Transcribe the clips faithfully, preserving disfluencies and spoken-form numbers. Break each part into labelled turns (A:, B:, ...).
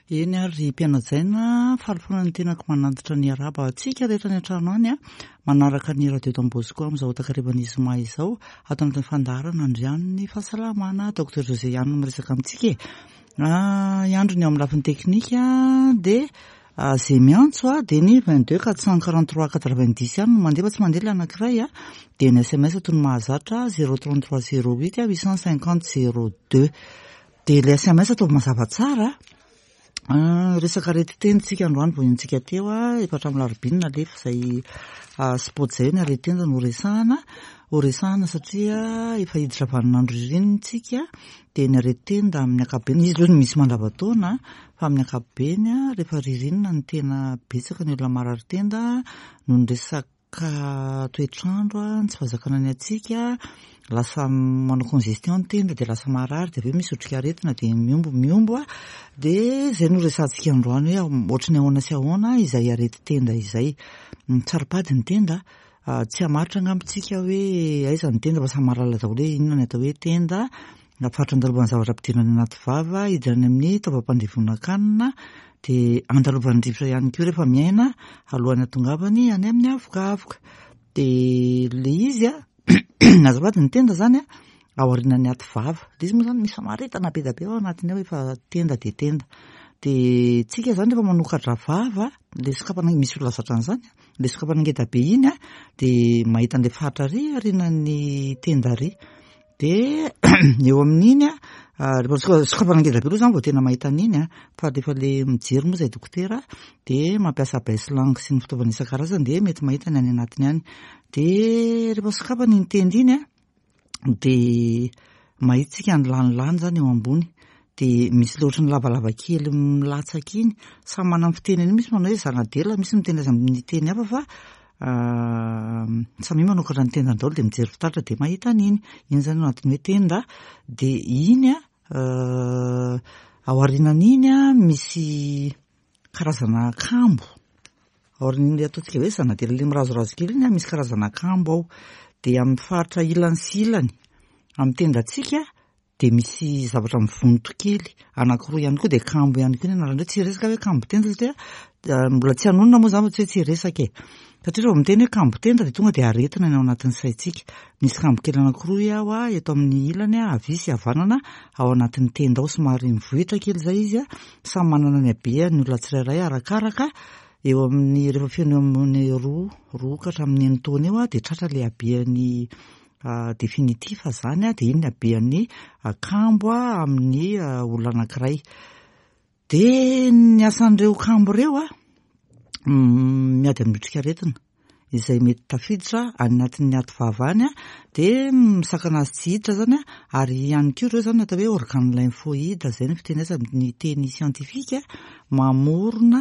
A: Eny ary mpianajaina falifoana ny tenako manantitra ny araba antsika rehetra ny an-trano any a manaraka ny radio Tambosiko amin'izao takariban'izy ma izao ato anatin'ny fandaharana andrian'ny fahasalamana Dr José Iano miresaka amintsika e iandro ny amin'ny lafiny teknika dia zay miantso a dia ny vingt-deux quatre cent quarante-trois quatre-vingt-dix ihany mandefa tsy mandeha anankiray a dia ny S M S toy ny mahazatra zéro trente-trois zéro huit huit cent cinquante zéro deux dia ilay S M S ataovy mazava tsara resaka rety tenitsika androany vonintsika teo a efatra amin'ny larobinina lefa izay sport izay ny arety tenda no resahana ho resahana satria efa hiditra vaninandro ririnitsika dia ny arety tenda amin'ny ankapobeny izy loha ny misy mandavan-taona fa amin'ny ankapobeny a rehefa ririnina ny tena betsaka ny olona marary tenda no ny resaka toetrandro a ny tsy fahazakana ny atsika lasa manao congestion ny tenda dia lasa marary dia aveo misy otrika aretina dia miombo miombo a dia izay no resantsika androany hoe ohatry ny ahoana sy ahoana izay arety tenda izay tsarapady ny tenda tsy hamaritra angambitsika hoe aiza ny tenda fa samy mahalala daholo hoe inona ny atao hoe tenda fahatrandalovana zavatra ampidirana anaty vava hidirany amin'ny taovam-pandevona-kanina dia andalovan'ny rivotra ihany koa rehefa miaina alohan'ny atongavany any amin'ny avokaavoka dia le izy a azafady ny tenda zany a ao aorianany aty vava le izy moa zany misy famaritana be da be ao anatiny ao efa tenda dia tenda dia tsika zany rehefa manokatra vava le sokapana misy olona zatra an'izany le sokapana ngeda be iny a dia mahita an'ilay faritra ry aorianany tenda ry dia eo amin'iny a rehefa sokapana ngeda be aloha zany vao tena mahita an'iny a fa rehefa le mijery moa izay dokotera dia mampiasa baselang sy ny fitaovana isan-karazany dia mety mahita ny any anatiny any dia rehefa sokapana iny tenda iny a dia mahitsika ny lanilany zany eo ambony dia misy le ohatry ny lavalava kely milatsaka iny samy manana ny fiteniny misy manao hoe zanadela misy miteny azy amin'ny teny hafa fa samy manokatra ny tenda daholo dia mijery fitaratra dia mahita an'iny iny zany anatiny hoe tenda dia iny a ao aorianan'iny a misy karazana kambo ao aorian'iny ataontsika hoe zanadela le mirazorazo kely iny a misy karazana kambo ao dia amin'ny faritra ilany sy ilany amin'ny tendantsika dia misy zavatra mivonto kely anankiroa ihany koa dia kambo ihany koa ny anarany hoe tsy resaka hoe kambo tenda satria mbola tsy hanonona moa zany fa tsy hoe tsy resaka e satria rehefa miteny hoe kambo tenda dia tonga dia aretina ny ao anatin'ny saintsika misy kambo kely anankiroa ao a eto amin'ny ilany a avy sy havanana ao anatin'ny tenda ao somary mivohitra kely izay izy a samy manana ny habeany ny olona tsirairay arakaraka eo amin'ny rehefa feno amin'ny roa roa ka hatramin'ny eny taona eo a dia tratra ilay habeany definitif zany a dia iny ny habeany kambo a amin'ny olona anankiray dia ny asan'ireo kambo ireo a miady amin'ny otrika aretina izay mety tafiditra anatin'ny aty vava any a dia misakana azy tsy hiditra zany a ary ihany koa ireo zany atao hoe organe lymphoïde zay ny fiteny azy amin'ny teny siantifika mamorona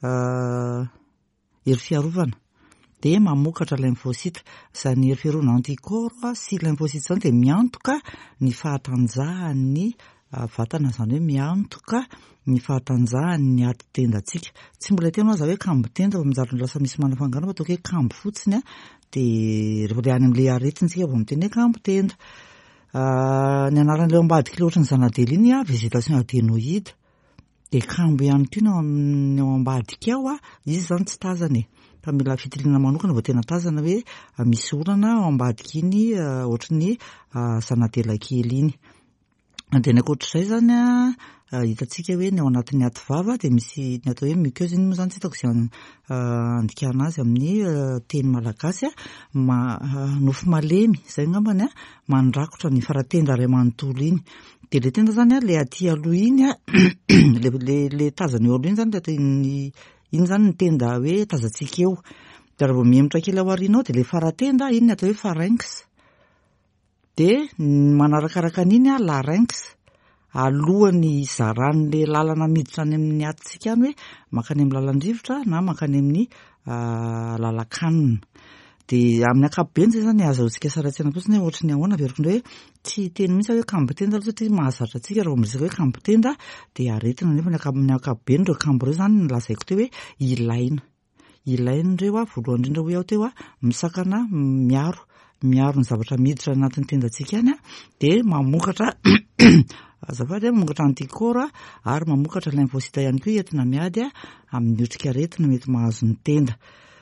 A: hery fiarovana dia mamokatra lymphocyte izany hery fiarovana antikoro sy lymphocyte zany dia miantoka ny fahatanjahan'ny vatana zany hoe miantoka ny fahatanjahan'ny aty tendantsika tsy mbola tena aza hoe kambo tenda fa mizaly ny lasa misy manafangana fa ataoko hoe kambo fotsiny a dia rehefa le any amin'ilay aretintsika vao miteny hoe kambo tenda ny anaran'ilay ambadika le ohatry ny zanadela iny a végétation adénoïde dia kambo ihany koa ny ao ambadika ao a izy zany tsy tazana e fa mila fitiliana manokana vao tena tazana hoe misy olana ao ambadika iny ohatry ny zanadela kely iny dia ny ankoatr'izay zany a hitantsika hoe ny ao anatin'ny aty vava dia misy ny atao hoe muqueuse iny moa zany tsy hitako izay andikana azy amin'ny teny malagasy a nofo malemy izay ngambany a mandrakotra ny faratenda iray manontolo iny dia le tenda zany a le aty aloha iny a le tazana eo aloha iny zany ny iny zany ny tenda hoe tazantsika eo dia raha vao miemotra kely ao aoriana ao dia le faratenda iny ny atao hoe pharynx dia manarakaraka an'iny a larynx alohan'ny zaran'le lalana miditra any amin'ny atitsika any hoe makany amin'ny lalan-drivotra na makany amin'ny lalan-kanina dia amin'ny ankapobeny zay zany azahoantsika saraitsana fotsiny hoe ohatry ny ahoana verokindray hoe tsy teny mihitsy hoe kambo tenda aloha satria mahazatra antsika raha vao miresaka hoe kambo tenda dia aretina nefa ny ankapobeny ireo kambo ireo zany nolazaiko teo hoe ilaina ilaina ireo a voalohany indrindra ho aho teo a misakana miaro miaro ny zavatra miditra anatin'ny tendantsika any a dia mamokatra azafady a mamokatra antikora ary mamokatra lymphosita ihany koa entina miady a amin'ny otrika aretina mety mahazo ny tenda.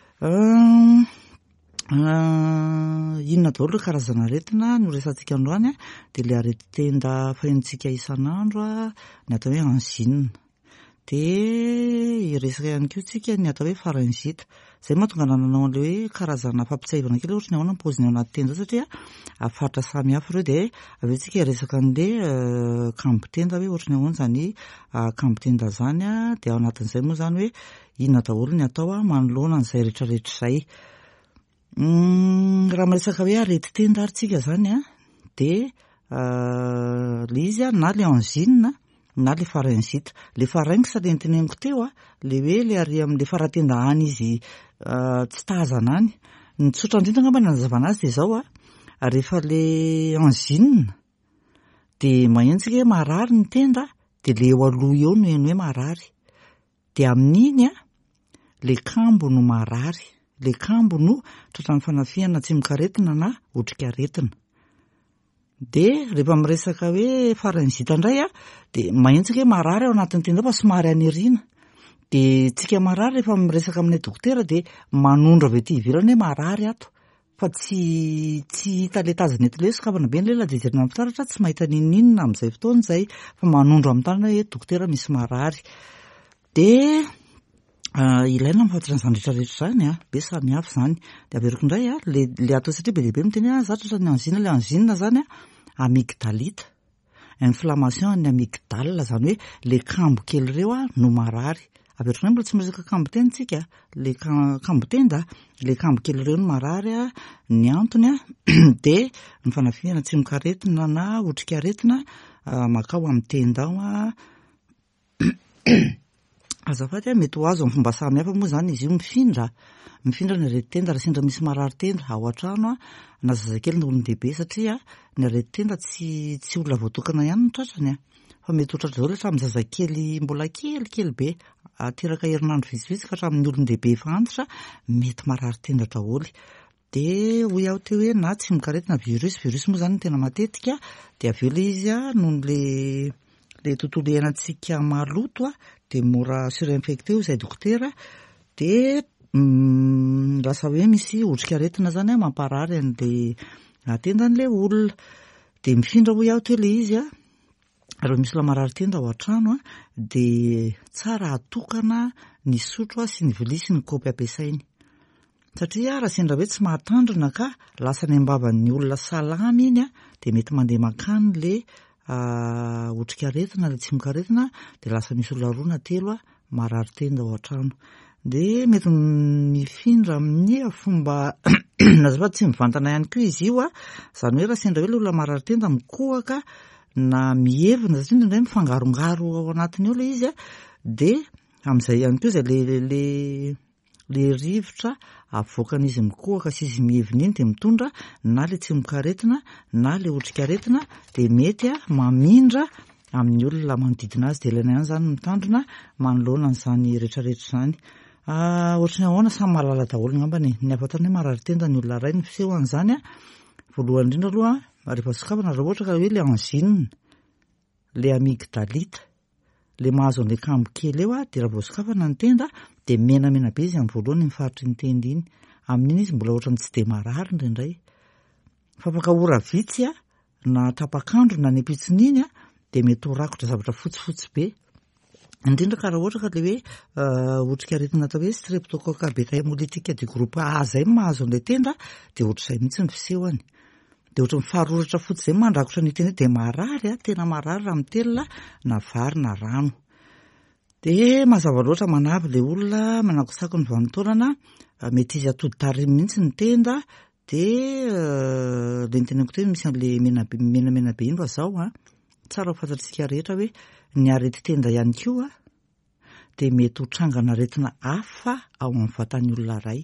A: Inona daholo karazana aretina no resantsika androany a dia le areti-tenda fahenontsika isan'andro a ny atao hoe angine dia iresaka ihany koa tsika ny atao hoe pharyngite. Zay mahatonga nananao an'le hoe karazana fampitsaivana kely ohatry ny ahoana ny paoziny ao anaty tenda satria afatra samy hafa ireo dia aveo tsika resaka an'le kambo-tenda hoe ohatry ny ahoana zany kambo-tenda zany a dia ao anatin'izay moa zany hoe inona daholo ny atao a manoloana an'izay rehetrarehetra izay. Raha miresaka hoe areti-tenda ary tsika zany a dia le izy a na le angine na le pharyngite. Le pharynx le noteneniko teo a le hoe le ary amin'le faratenda any izy tsy tazana any. Ny tsotra indrindra ngamba ny anazavana azy dia izao a rehefa le angine dia mahentsika hoe marary ny tenda dia le eo aloha eo no eny hoe marary dia amin'iny a le kambo no marary. Le kambo no tratran'ny fanafihana tsimok'aretina na otrik'aretina. Dia rehefa miresaka hoe pharyngite indray a dia mahentsika hoe marary ao anatin'ny tenda fa somary aniriana. Dia tsika marary rehefa miresaka amin'ny dokotera dia manondro avy ety ivelany hoe marary ato fa tsy tsy hita le tazana eto le sokafana be ny lela dia jerena amin'ny fitaratra tsy mahita ninninona amin'izay fotoana izay fa manondro amin'ny tanana hoe dokotera misy marary. Dia ilaina mifantotra an'izany rehetrarehetra zany a be samy hafa zany. Dia averiko indray a le le atao satria be lehibe miteny a zatra ny angine. Le angine zany a amygdalite, inflammation ny amygdale zany hoe le kambo kely ireo a no marary. Averiko indray mbola tsy miresaka kambo-tenda tsika le kambo-tenda le kambo kely ireo no marary a ny antony a dia ny fanafihana tsimok'aretina na otrik'aretina makao amin'ny tenda ao a azafady a mety ho azo amin'ny fomba samy hafa moa zany izy io mifindra mifindra ny areti-tenda raha sendra misy marary tenda ao an-trano a na zazakely na olon-dehibe satria ny areti-tenda tsy tsy olona voatokana ihany ny tratrany a fa mety ho tratra izao rehetra amin'ny zazakely mbola kelikely be ateraka herinandro vitsivitsy ka hatramin'ny olon-dehibe efa antitra mety marary tenda daholo. Dia hoy aho teo hoe na tsimok'aretina virus virus moa zany no tena matetika dia aveo le izy a noho le le tontolo iainantsika maloto a dia mora surinfecté izay dokotera dia lasa hoe misy otrik'aretina zany a mamparary an'le tendan'le olona. Dia mifindra hoy aho teo le izy a raha misy olona marary tenda ao an-trano a dia tsara atokana ny sotro a sy ny vilia sy ny kaopy ampiasainy satria raha sendra hoe tsy mahatandrina ka lasa ny ambavan'ny olona salama iny a dia mety mandeha makany le otrik'aretina le tsimok'aretina dia lasa misy olona roa na telo a marary tenda ao an-trano. Dia mety mifindra amin'ny fomba nazafady tsy mivantana ihany koa izy io a zany hoe raha sendra hoe le olona marary tenda mikohaka na mihevina satria indray mifangarongaro ao anatiny eo le izy a dia amin'izay ihany koa izay le le le rivotra avoakan'izy mikohaka sy izy mihevina iny dia mitondra na le tsimok'aretina na le otrik'aretina dia mety a mamindra amin'ny olona manodidina azy dia ilaina ihany zany mitandrina manoloana an'izany rehetrarehetra izany. Ohatrany ahoana samy mahalala daholo ngambany ny afatany hoe marary tenda ny olona iray ny fisehoan'izany a voalohany indrindra aloha rehefa sokafana raha ohatra ka hoe le angine le amygdalite le mahazo an'ilay kambo kely eo a dia raha vao sokafana ny tenda dia menamena be izy amin'ny voalohany mifaritry ny tenda iny amin'iny izy mbola ohatrany tsy dia marary indraindray fa afaka ora vitsy a na tapakandro na ny ampitsiny iny a dia mety ho rakotra zavatra fotsifotsy be indrindra ka raha ohatra ka le hoe otrik'aretina atao hoe streptocoque beta hemolytique du groupe A zay mahazo an'ilay tenda dia ohatr'izay mihitsy ny fisehoany. Dia ohatra mifaroratra fotsy izay mandrakotra ny tenda dia marary a tena marary raha mitelina na vary na rano. Dia mazava loatra manavy ilay olona manakosako ny vanim-taonana mety izy atody tarimy mihitsy ny tenda dia le niteneniko teo misy an'ilay menamena be iny fa izao a tsara ho fantatritsika rehetra hoe ny areti-tenda ihany koa a dia mety ho trangana aretina hafa ao amin'ny vatan'ny olona iray.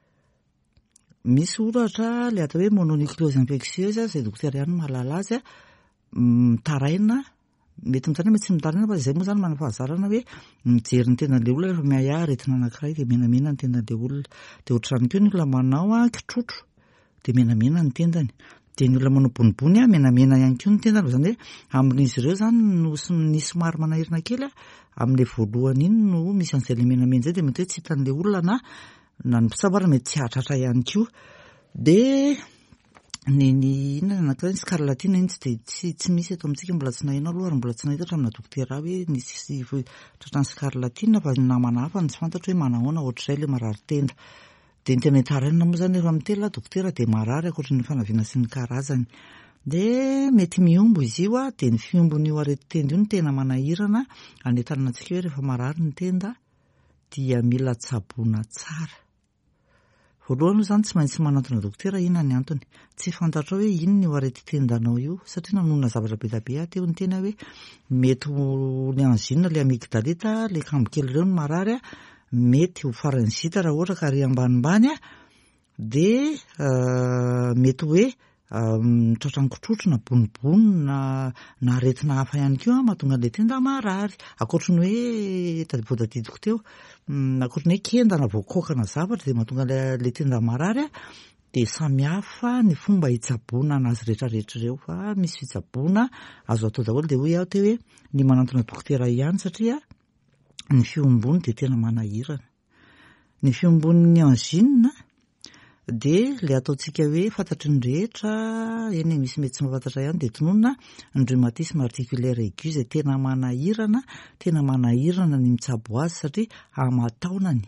A: Misy ohatra le atao hoe mononucléose infectieuse izay dokotera ihany mahalala azy a mitaraina mety mitaraina mety tsy mitaraina fa izay moa zany manana fahazarana hoe mijery ny tendan'ilay olona rehefa miaya aretina anankiray dia menamena ny tendan'ilay olona. Dia ohatrany koa ny olona manao a kitrotro dia menamena ny tendany. Dia ny olona manao bonibony a menamena ihany koa ny tendany, izany hoe amin'izy ireo zany no ny somary manahirana kely a amin'ilay voalohany iny no misy an'izay le menamena zay, dia mety hoe tsy hitan'ilay olona na na ny mpitsabara mety tsy hahatratra ihany koa. Dia ny ny inona anankiray ny scarlatine iny tsy tsy tsy misy eto amintsika, mbola tsy naheno aloha ary mbola tsy nahita hatramina dokotera hoe nisy tratran'ny scarlatine fa ny namana hafa ny tsy fantatra hoe manahoana ohatr'izay ilay marary tenda. Dia ny tena hitaraina moa zany rehefa miteny dokotera dia marary ankoatra ny fanaviana sy ny karazany. Dia mety miombo izy io a, dia ny fiombon'io areti-tenda io no tena manahirana. Anentanana antsika hoe rehefa marary ny tenda dia mila tsaboina tsara. Voalohany zany tsy maintsy manantona dokotera inona ny antony. Tsy fantatra hoe inona io areti-tendanao io, satria nanonona zavatra be da be aho teo ny tena hoe mety ny angine, le amygdalite, le kambo kely ireo ny marary a, mety ho pharyngite raha ohatra ka ary ambanimbany a, dia uh, mety hoe tratrankotrotro na bonibony na na aretina hafa ihany koa mahatonga an'ilay tenda marary. Akoatra ny hoe tadibodadidiko teo, akoatra ny hoe kendana voakokana zavatra dia mahatonga an'ilay tenda marary a, dia samy hafa ny fomba hitsaboana anazy rehetrarehetra ireo. Fa misy fitsaboana azo atao daholo. Dia hoy aho teo hoe ny manantona dokotera ihany, satria ny fiombony dia tena manahirana. Ny fiombon'ny angine dia le ataontsika hoe fantatry ny rehetra, eny misy mety tsy mahafantatra ihany, dia tononona ny rhumatisme articulaire aigu izay tena manahirana, tena manahirana ny mitsabo azy satria amataonany.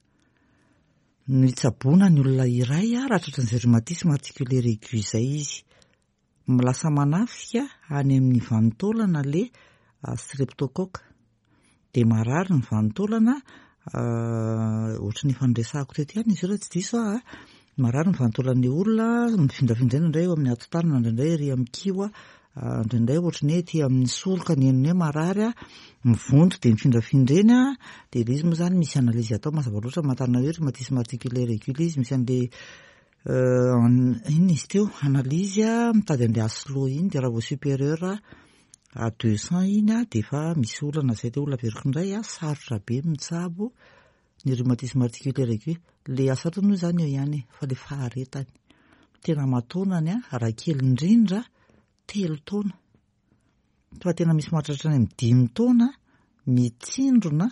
A: Ny tsaboana ny olona iray a raha tratran'izay rhumatisme articulaire aigu izay izy. Lasa manafika any amin'ny vanitaolana le streptocoque. Dia marary ny vanitaolana, ohatry ny fanresahako teto ihany izy ireo tsy diso a. Marary ny vanitaolan'ny olona, mifindrafindra indray eo amin'ny atotanana, indraindray ery amin'ny kiho, indraindray ohatry ny hoe ety amin'ny soroka ny enony hoe marary a, mivonto dia mifindrafindra eny a. Dia ilay izy moa zany misy analizy atao mazava loatra matarina hoe rhumatisme articulaire aigu ilay izy, misy an'ilay inona izy teo analizy a mitady an'ilay Oslo iny, dia raha vao supérieur à deux cents iny a dia efa misy olana izay dia olona veriko indray a sarotra be mitsabo ny rhumatisme articulaire aigu. Le asatony moa zany eo ihany, fa le faharetany tena mataonany a raha kely indrindra telo taona, fa tena misy mahatratra any amin'ny dimy taona mitsindrona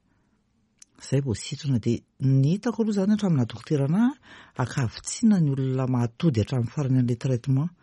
A: izay vao sitrana. Dia ny hitako aloha zany hatramina dokotera na akavitsiana ny olona mahatody hatramin'ny farany an'ilay traitement.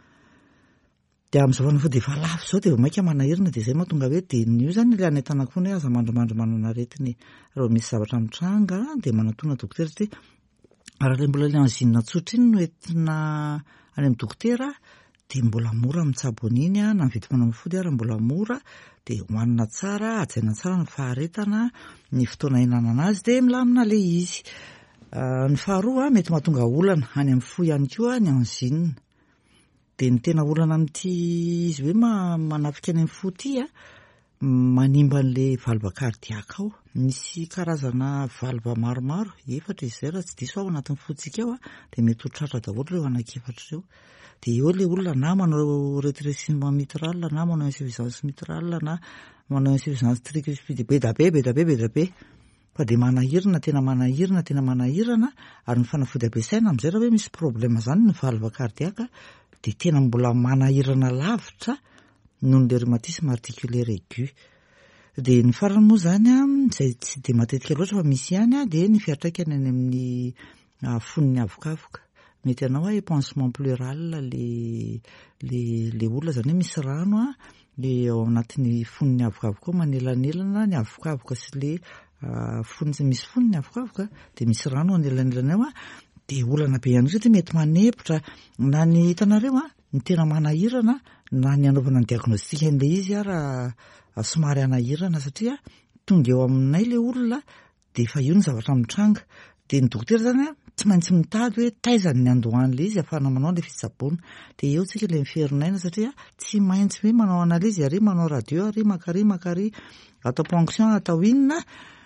A: Dia amin'izao foana dia efa lafo izao dia maika manahirana, dia izay mahatonga hoe dia io zany ilay anentanako foana hoe aza mandrimandry manana aretina. Raha misy zavatra mitranga dia manantona dokotera, satria raha ilay mbola ilay angine tsotra iny no entina any amin'ny dokotera dia mbola mora mitsabo an'iny a, na mividy fanafody ary mbola mora. Dia hohanina tsara, hajaina tsara ny faharetana, ny fotoana hihinanana azy dia milamina ilay izy. Ny faharoa mety mahatonga olana any amin'ny fo ihany koa ny angine. Dia ny tena olana amin'ity izy hoe manafika any amin'ny fo ity a, manimba an'ilay valve cardiaque ao. Misy karazana valve maromaro, efatra izy izay raha tsy diso ao anatin'ny fontsika ao a, dia mety ho tratra daholo ireo anankefatra ireo. Dia eo ilay olona na manao rétrécissement mitral, na manao insuffisance mitral, na manao insuffisance tricuspide be da be be da be be da be. Fa dia manahirana, tena manahirana, tena manahirana. Ary ny fanafody ampiasaina amin'izay raha hoe misy problème zany ny valve cardiaque dia tena mbola manahirana lavitra noho ny rhumatisme articulaire aigu. Dia ny farany moa zany a, izay tsy dia matetika loatra fa misy ihany a, dia ny fiantraikany any amin'ny fon'ny avokafoka. Mety ianao hoe pansement pleural le le le olona zany hoe misy rano a le ao anatin'ny fon'ny avokafoka manelanelana ny avokafoka sy le fonny misy fonny avokafoka, dia misy rano anelanelana ao a. Dia olana be ihany satria mety manepotra. Na ny hitanareo a, ny tena manahirana na ny anaovana ny diagnostika an'ilay izy a raha somary anahirana, satria tonga eo aminay ilay olona dia efa io ny zavatra mitranga. Dia ny dokotera zany a tsy maintsy mitady hoe taizany ny andohan'ilay izy ahafahana manao ilay fitsaboana. Dia eo tsika ilay miferinaina, satria tsy maintsy hoe manao analizy ary manao radio ary makary makary atao ponction atao inona,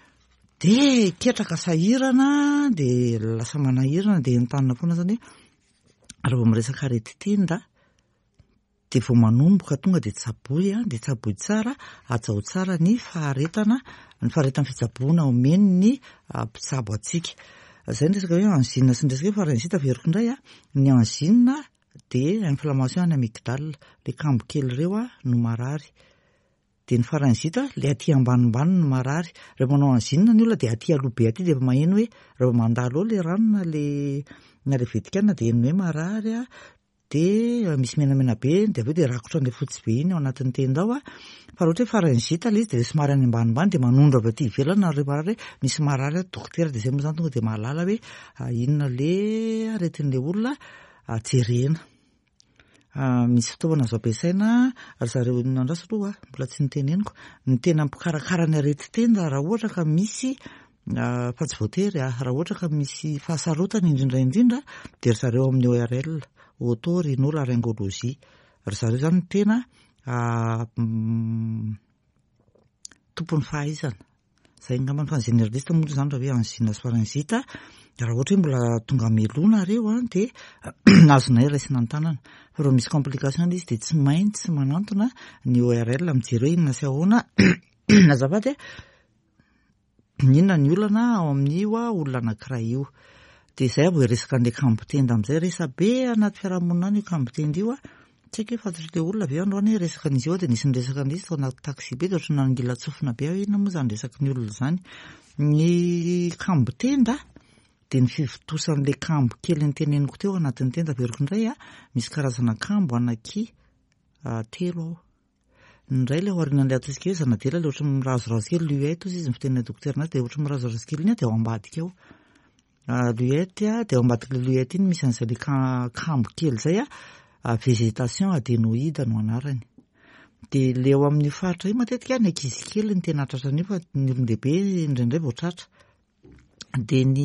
A: dia ketraka sahirana, dia lasa manahirana. Dia entanina foana zany hoe raha vao miresaka areti-tenda dia vao manomboka tonga dia tsaboy a, dia tsaboy tsara, ajao tsara ny faharetana, ny faharetan'ny fitsaboana omeny ny mpitsabo atsika. zay ndresaka hoe angine sy ndresaka hoe pharyngite veriko indray a ny angine dia inflammation any amygdale le kambo kely ireo a no marary dia ny pharyngite le aty ambanimbany no marary rehefa manao angine ny olona dia aty aloha be aty dia efa maheno hoe rehefa mandalo eo le rano na le na le vetikana dia eny hoe marary a dia misy menamena be dia aveo dia rakotra an'ilay fotsy be iny ao anatin'ny tenda ao a fa raha ohatra hoe pharyngite ilay izy dia somary any ambanimbany dia manondro avy aty ivelana rehefa marary hoe misy marary a dokotera dia izay moa izany tonga dia mahalala hoe inona le aretin'ilay olona jerena. Misy fitaovana azo ampiasaina ary zareo inona andraso aloha mbola tsy niteneniko ny tena mpikarakara ny arety tenda raha ohatra ka misy fa tsy voatery raha ohatra ka misy fahasarotana indrindra indrindra dia ry zareo amin'ny O R L otorhinolaryngologia ry zareo izany ny tena tompon'ny fahaizana zay ngambany fa ny généraliste moa izany raha hoe angine sy pharyngite raha ohatra hoe mbola tonga melona reo a dia azonay raisina ny tanana fa raha misy complication izy dia tsy maintsy manantona ny O R L mijery hoe inona sy ahoana azafady inona ny olana ao amin'io a olona anankiray io dia izay avo resaka an'ilay kambo tenda amin'izay resa be anaty fiarahamonina any io kambo tenda io a tsy haiko hoe fantatr'ilay olona avy eo androany hoe resaka an'izy eo dia nisy ny resaka an'izy tao anaty taxi be dia ohatry nangila tsofina be aho inona moa izany resaka ny olona izany ny kambo tenda dia ny fivotosan'ilay kambo kely ny teneniko teo anatin'ny tenda veriko indray a misy karazana kambo anaky telo ao ny iray ilay aorianan'ilay ataontsika hoe zanadela ilay ohatry mirazorazo kely luette ozy izy ny fitenina dokotera dia ohatry mirazorazo kely iny a dia ao ambadika eo luette a dia ao ambadik'ilay luette iny misy an'izay le kambo kely izay a végétation adénoïde no anarany dia le ao amin'ny faritra io matetika ny ankizy kely ny tena tratran'io fa ny olon-dehibe indraindray vao tratra dia ny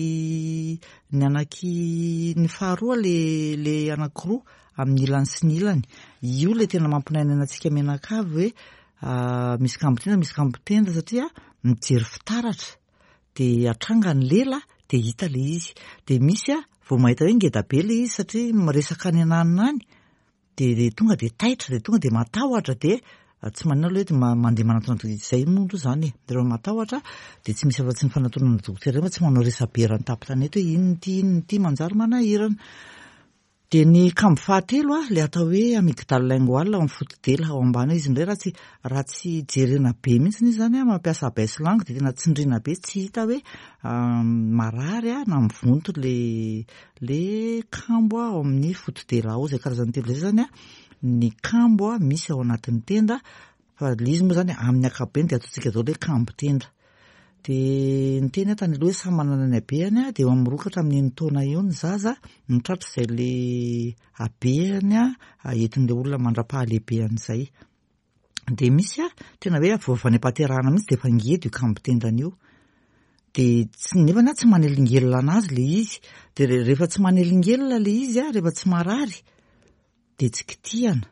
A: ny anaky ny faharoa le le anankiroa amin'ny ilany sy ny ilany io le tena mampinainana antsika menakavy hoe misy kambo tenda misy kambo tenda satria mijery fitaratra dia atranga ny lela dia hita le izy dia misy a vao mahita hoe ngeda be le izy satria miresaka any ananina any dia tonga dia taitra dia tonga dia matahotra dia tsy manina aloha hoe mandeha manatona izay mondo izany e dia rehefa matahotra dia tsy misy afa-tsy ny fanatonana dokotera fa tsy manao resabery ny tampon-tanety hoe inony ity inony ity manjary manahirana dia ny kambo fahatelo a le atao hoe amygdale linguale ao amin'ny fotodela ao ambany eo izy indray raha tsy raha tsy jerena be mihitsy izy izany a mampiasa baisse langue dia tena tsindriana be tsy hita hoe marary a na mivonto le le kambo ao amin'ny fotodela ao izay karazany telo izay zany a ny kambo a misy ao anatin'ny tenda fa izy moa izany amin'ny ankapobeny dia ataontsika izao hoe kambo tenda dia ny teny tany aloha hoe samy manana ny habeany a dia mirokatra amin'ny taona eo ny zaza mitratra izay le habeany a entin'ilay olona mandra-pahalehibean'izay dia misy a tena hoe vao any am-pahaterahana mihitsy dia efa ngedy io kambo tendan'io dia nefa na tsy manelingelina anazy le izy dia rehefa tsy manelingelina le izy a rehefa tsy marary dia tsy kitihana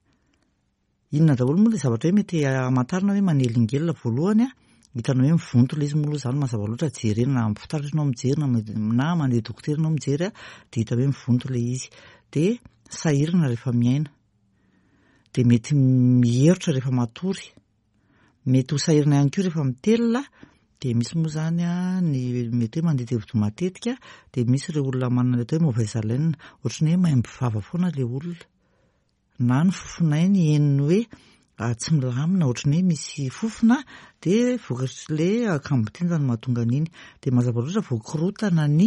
A: inona daholo moa le zavatra hoe mety hamantarana hoe manelingelina voalohany a hitanao hoe mivonto le izy moa aloha izany mazava loatra jerena na fitaratra ianao mijery na mandeha dokotera ianao mijery a dia hita hoe mivonto le izy dia sahirana rehefa miaina dia mety miherotra rehefa matory mety ho sahirana ihany koa rehefa mitelina dia misy moa izany a ny mety hoe mandeha tevido matetika dia misy ireo olona manana atao hoe mauvaise haleine ohatrany hoe maimby vava foana le olona na ny fofona iny henony hoe tsy milamina ohatrany hoe misy fofona dia vokatry le kambo tenda no mahatonga an'iny dia mazava loatra voakorotana ny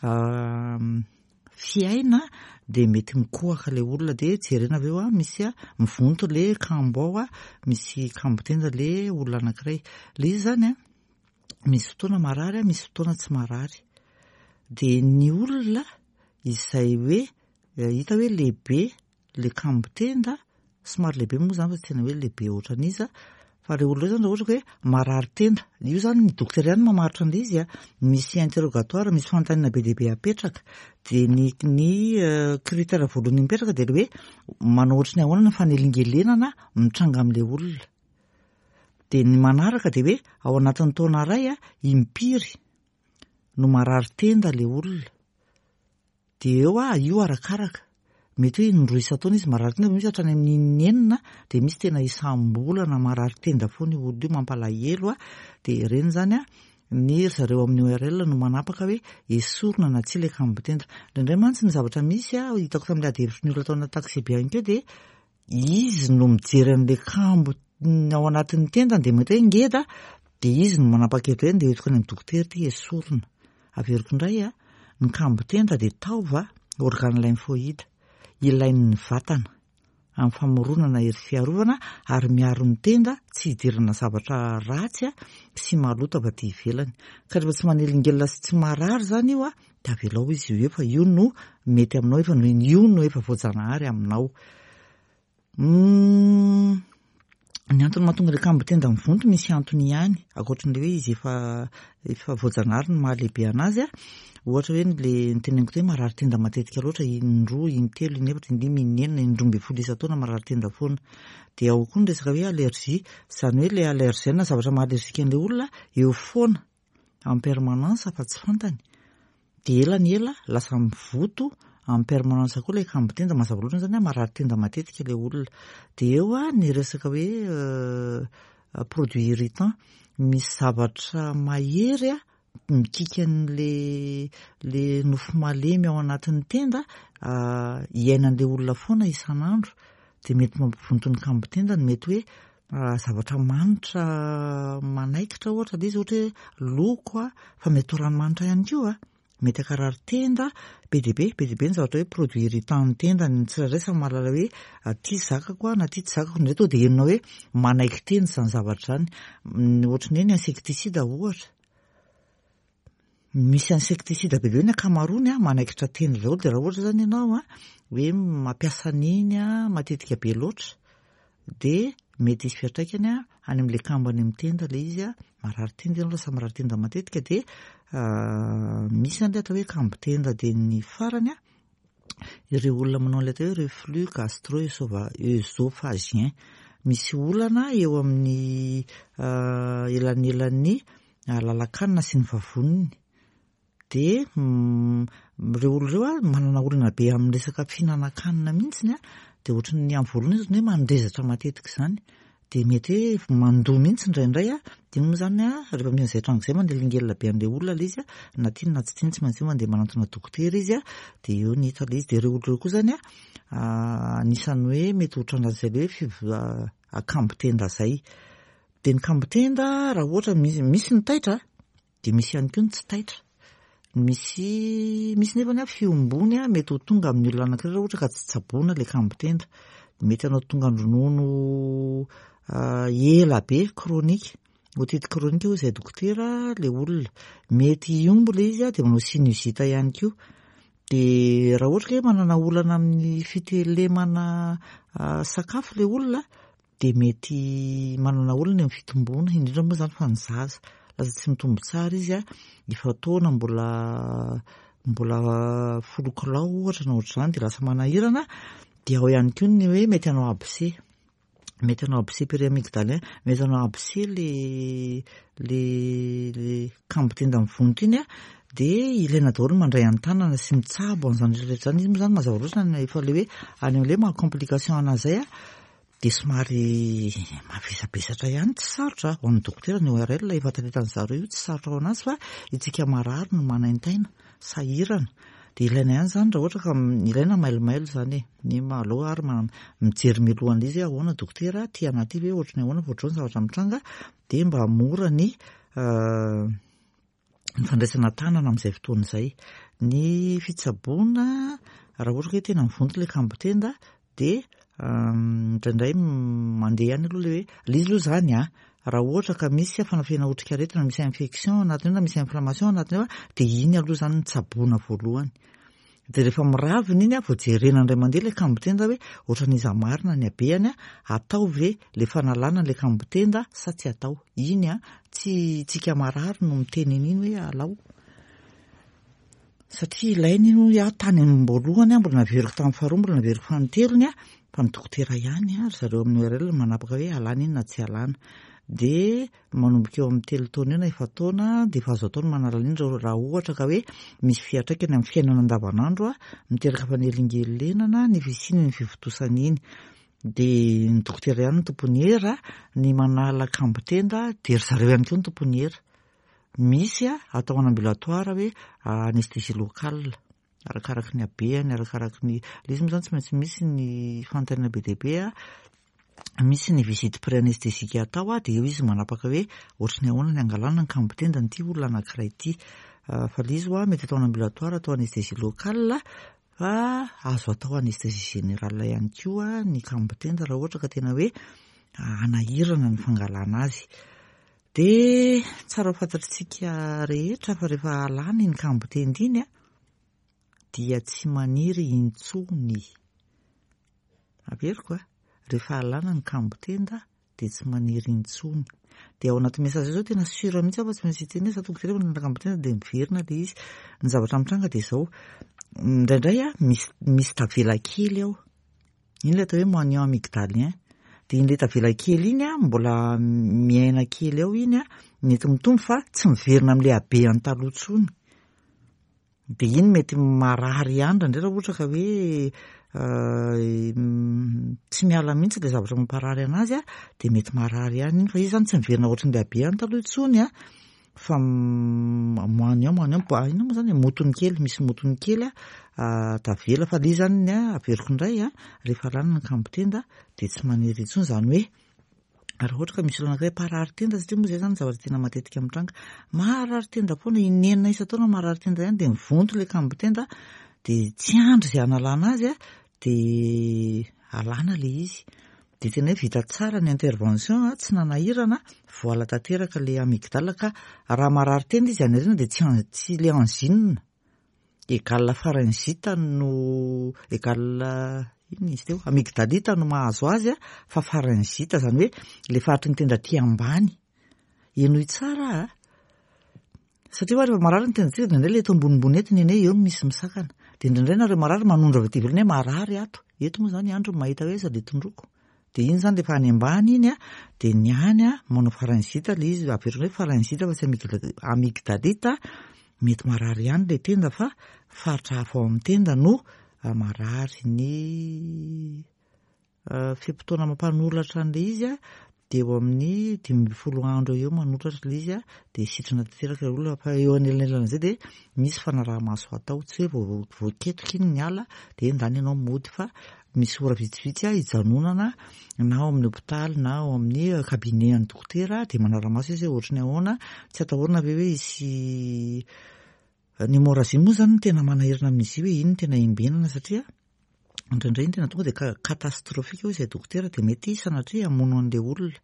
A: fiaina dia mety mikohaka le olona dia jerena avy eo a misy a mivonto le kambo ao a misy kambo tenda le olona anankiray le izy zany a misy fotoana marary a misy fotoana tsy marary dia ny olona izay hoe hita hoe lehibe le kambo tenda somary lehibe moa izany fa tsy tena hoe lehibe ohatran'izy fa ilay olona izany raha ohatra hoe marary tenda io izany ny dokotera ihany mamaritra an'ilay izy a misy interrogatoire misy fanontaniana be dia be apetraka dia ny ny critère voalohany mipetraka dia hoe manao ohatry ny ahoana ny fanelingelenana mitranga amin'ilay olona dia ny manaraka dia hoe ao anatin'ny taona iray a impiry no marary tenda ilay olona dia eo a io arakaraka mety hoe indroa isa-taona izy marary tenda misy hatrany amin'ny enina dia misy tena isam-bolana marary tenda foana io olona io mampalahelo a dia ireny izany a ny zareo amin'ny O R L no manapaka hoe esorina na tsy ilay kambotenda. Indraindray mantsy ny zavatra misy a hitako tamin'ilay adihevitry ny olona tao anaty taxi be any keo dia izy no mijery an'ilay kambo ao anatin'ny tenda dia mety hoe ngeda dia izy no manapa-kevitra hoe dia hoentiko any amin'ny dokotera ity esorina. Averiko indray a ny kambotenda dia taova organe lymphoïde ilain'ny vatana amin'ny famoronana hery fiarovana ary miaro ny tenda tsy hidirana zavatra ratsy a sy maloto avy aty ivelany. Ka rehefa tsy manelingelina sy tsy marary zany io a dia avelao izy io efa io no mety aminao efa io no efa voajanahary aminao. Mm, ny antony mahatonga ilay kambotenda mivonto misy antony ihany ankoatran'ilay hoe izy efa efa voajanahary ny mahalehibe anazy a. Ohatra hoe le niteneniko hoe marary tenda matetika loatra indroa intelo inefatra indimy inenina indroa ambin'ny folo isa-taona marary tenda foana. Dia ao koa ny resaka hoe allergie, izany hoe ilay allergène zavatra mahalerjika an'ilay olona eo foana en permanence fa tsy fantany. Dia ela ny ela lasa mivoto en permanence koa ilay kambotenda mazava loatra zany marary tenda matetika ilay olona. Dia eo a ny resaka hoe produit irritant, misy zavatra mahery a mikika an'le le nofo malemy ao anatin'ny tenda iainan'ilay olona foana isan'andro dia mety mampivonto ny kambotenda ny mety hoe zavatra manitra manaikitra ohatra dia izy ohatra hoe loko a fa mety ho ranomanitra ihany koa a mety akarary tenda be dia be be dia be ny zavatra hoe produit irritant ny tenda ny tsirairay samy mahalala hoe aty zakako a na aty tsy zakako indray to dia henonao hoe manaiky tenda izany zavatra izany. Ohatra ny hoe ny insecticide ohatra. Misy insecticide be be ny akamarony a manaikitra tenda daholo dia raha ohatra zany ianao a hoe mampiasa an'iny a matetika be loatra dia mety hisy fiantraikany a any amin'ilay kambany amin'ny tenda ilay izy a marary tenda ianao lasa marary tenda matetika dia misy an'ilay atao hoe kambotenda dia ny farany a ireo olona manao an'ilay atao hoe reflux gastro-œsophagien. Misy olana eo amin'ny elanelan'ny lalakanina sy ny vavoniny. Dia ireo olona ireo a manana olana be amin'ny resaka fihinan-kanina mihitsiny a dia ohatra ny amin'ny voalohany izy hoe mandrezatra matetika izany dia mety hoe mandoa mihitsy indraindray a dia moa izany a rehefa mian'izay trano izay manelingelina be an'ilay olona ilay izy a na tiany na tsy tiany tsy maintsy mandeha manantona dokotera izy a dia eo ny hita ilay izy. Dia ireo olona ireo koa izany a anisan'ny hoe mety ho trandra'izay hoe kambotenda izay. Dia ny kambotenda raha ohatra misy ny taitra dia misy ihany koa ny tsy taitra. Misy misy nefa ny fiombony a mety ho tonga amin'ny olona anankiray raha ohatra ka tsy tsaboana ilay kambotenda. Mety anao tonga andronono ela be kronika. Otity kronika hoy izay dokotera ilay olona. Mety iombo ilay izy a dia manao sinusite ihany koa. Dia raha ohatra hoe manana olana amin'ny fitelemana sakafo ilay olona dia mety manana olana amin'ny fitomboana indrindra moa izany fa ny zaza. Lasa tsy mitombo tsara izy a efa taona mbola mbola folo kilao ohatra na ohatr'izany dia lasa manahirana. Dia ao ihany koa ny hoe mety hanao A B C, mety hanao A B C périmygdalien, mety hanao A B C le le kambotenda mivonto iny a dia ilaina daholo mandray an-tanana sy mitsabo an'izany rehetra izany. Izy moa izany mazava loatra efa le hoe any amin'ilay maha complication an'izay a dia somary mavesabesatra ihany tsy sarotra ho an'ny dokotera ny O R L efa tanetany zareo io tsy sarotra ho anazy fa itsika marary no manaintaina sahirana. Dia ilaina ihany izany raha ohatra ka ilaina mailomailo izany ny malao ary mijery milohan'ilay izy ahoana dokotera ty anaty hoe ohatrany ahoana fa ohatrao ny zavatra mitranga dia mba mora ny ny fandraisana tanana amin'izay fotoana izay. Ny fitsaboana raha ohatra hoe tena mivonto ilay kambotenda dia indraindray mandeha ihany aloha ilay hoe ilay izy aloha izany a raha ohatra ka misy fanafihana otrikaretina misy infection anatiny na misy inflammation anatiny dia iny aloha izany ny tsaboana voalohany. Dia rehefa miravina iny a vao jerena indray mandeha ilay kambotenda hoe ohatran'iza marina ny habeany a atao ve ilay fanalana ilay kambotenda sa tsy atao. Iny a tsy tsika marary no miteny an'iny hoe alao satria ilainy iny a tany am-boalohany a mbola naveriko tamin'ny faharoa mbola naveriko fanotelony a fa ny dokotera ihany a zareo amin'ny O R L manapaka hoe alana iny na tsy alana. Dia manomboka eo amin'ny telo taona eo na efa taona dia efa azo atao ny manala an'iny raha ohatra ka hoe misy fiantraikany amin'ny fiainana andavanandro a miteraka fanelingelenana ny fisiany ny fivotosana iny. Dia ny dokotera ihany ny tompony hera ny manala kambotenda dia ry zareo ihany koa ny tompony hera. misy a atao ambulatoire hoe anestesie locale arakaraky ny habeany arakaraky ny le izy moa zany tsy maintsy misy ny fantanina be dia be a misy ny visite pré-anesthésique atao a dia eo izy manapaka hoe ohatrany ahoana ny angalana ny kambotenda n'ity olona anankiray ity fa le izy a mety atao ambulatoire atao anesthésie locale fa azo atao anesthésie générale ihany koa ny kambotenda raha ohatra ka tena hoe anahirana ny fangalana azy. Dia tsara fantatritsika rehetra fa rehefa alana iny kambotenda iny a dia tsy maniry intsony. Averiko a rehefa alana ny kambotenda dia tsy maniry intsony. Dia ao anaty mesazy izao tena sura mihitsy fa tsy maintsy iteny sa tokotera ny kambotenda dia miverina le izy. Ny zavatra mitranga dia izao indraindray a misy misy tavela kely ao. Iny le atao hoe moignon amygdalien. Dia iny le tavela kely iny a mbola miaina kely ao iny a mety mitombo fa tsy miverina amin'ilay habe an-taloha. Dia iny mety marary andra indray raha ohatra ka hoe tsy miala mihitsy ilay zavatra mamparary anazy a dia mety marary ihany iny fa izy zany tsy miverina ohatran'ilay habe an-taloha intsony a fa moignon moignon ina moa zany motony kely misy motony kely a tavela fa le zany a averiko indray a rehefa alana ny kambotenda dia tsy maniry intsony zany hoe raha ohatra ka misy olona anankiray marary tenda satria moa izay zany zavatra tena matetika mitranga marary tenda foana inenina isa-taona marary tenda ihany dia mivonto ilay kambotenda dia tsy andry izay analana azy a dia alana ilay izy. Dia tena hoe vita tsara ny intervention a tsy nanahirana voala tanteraka ilay amygdale ka raha marary tenda izy aniriana dia tsy tsy ilay angine égale pharyngite no égale iny izy teo amygdalite no mahazo azy a fa pharyngite zany hoe ilay faritry ny tenda aty ambany enoy tsara a satria hoe rehefa marary ny tenda tsika indraindray ilay eto ambonimbony eto ny ene eo misy misakana dia indraindray nareo marary manondro avy aty ivelany hoe marary ato eto moa zany andro mahita hoe sady tondroko. Dia iny zany rehefa any ambany iny a dia ny any a manao pharyngite le izy averina hoe pharyngite fa tsy amygdalite mety marary ihany ilay tenda fa faritra hafa ao amin'ny tenda no marary. Ny fe-potoana mampanoratra an'ilay izy a dia eo amin'ny dimy ambin'ny folo andro eo manoratra ilay izy a dia sitrana tanteraka ilay olona fa eo anelanelana izay dia misy fanaraha-maso atao tsy hoe voaketoka iny ny ala dia endany ianao mody fa misy ora vitsivitsy a hijanonana na ao amin'ny hopitaly na ao amin'ny cabinet any dokotera dia manara-maso izy ohatrany ahoana tsy atahorana ve hoe hisy ny hémorragie moa zany tena manahirana amin'izy hoe iny tena imbenana satria indraindray iny tena tonga dia katastrofika hoe izay dokotera dia mety sanatria hamono an'ilay olona.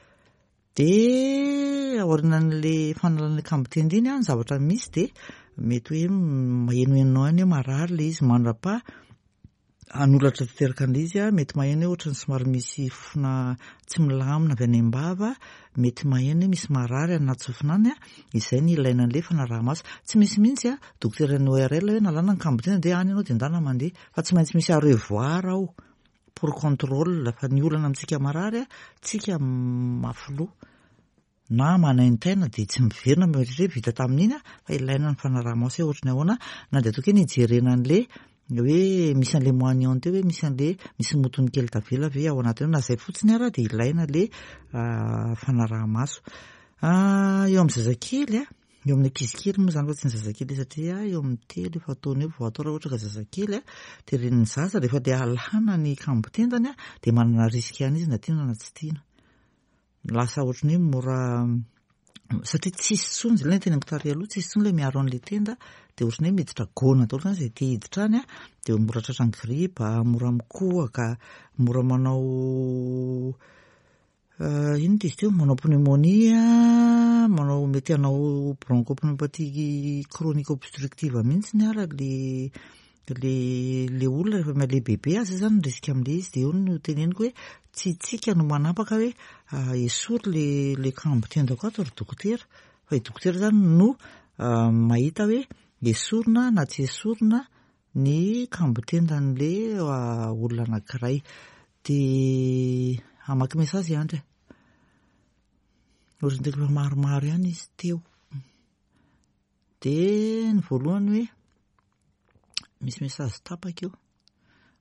A: Dia aorinan'ilay fanalana kambotenda iny a ny zavatra misy dia mety hoe mahenohenonao ihany hoe marary ilay izy mandrapa anolatra tanteraka an'ilay izy a mety maheno hoe ohatrany somary misy fofona tsy milamina avy any am-bava mety maheno hoe misy marary anaty sofinany a izay ny ilaina an'ilay fanaraha-maso. Tsy misy mihitsy a dokotera ny O R L hoe nalana ny kambotenda dia any ianao dia ndana mandeha fa tsy maintsy misy arevoir ao pour contrôle fa ny olana amintsika marary a tsika mafilo na manaintaina dia tsy miverina mety vita tamin'iny a fa ilaina ny fanaraha-maso hoe ohatrany ahoana na dia toa ke ny hijerena an'ilay hoe misy an'ilay moignon teo hoe misy an'ilay misy motony kely tavela ve ao anatiny na izay fotsiny ara dia ilaina ilay fanaraha-maso. Eo amin'ny zazakely a eo amin'ny ankizikely moa zany fa tsy ny zazakely satria eo amin'ny telo efa taona eo vao atao raha ohatra ka zazakely a dia reny ny zaza rehefa ilay alana ny kambotendany a dia manana risika ihany izy na tiana na tsy tiana lasa ohatrany hoe mora satria tsisy tsony izay ilay teny amin'ny tary aloha tsisy tsony ilay miaro an'ilay tenda dia ohatrany hoe miditra gaona daholo izany izay te hiditra any a dia mora tratran'ny gripa mora mikohaka mora manao ino izy teo manao pneumonie manao mety hanao bronchopneumopathie chronique obstructive mihitsy ny ara le le le olona rehefa miala bebe azy zany risika amin'ilay izy dia eo no teneniko hoe tsy tsika no manapaka hoe esory le le kambotendako ato ry dokotera fa i dokotera zany no mahita hoe esorina na tsy esorina ny kambotendan'ilay olona anankiray. Dia hamaky mesazy andry ohatrany teko efa maromaro ihany izy teo. Dia ny voalohany hoe misy mesazy tapaka eo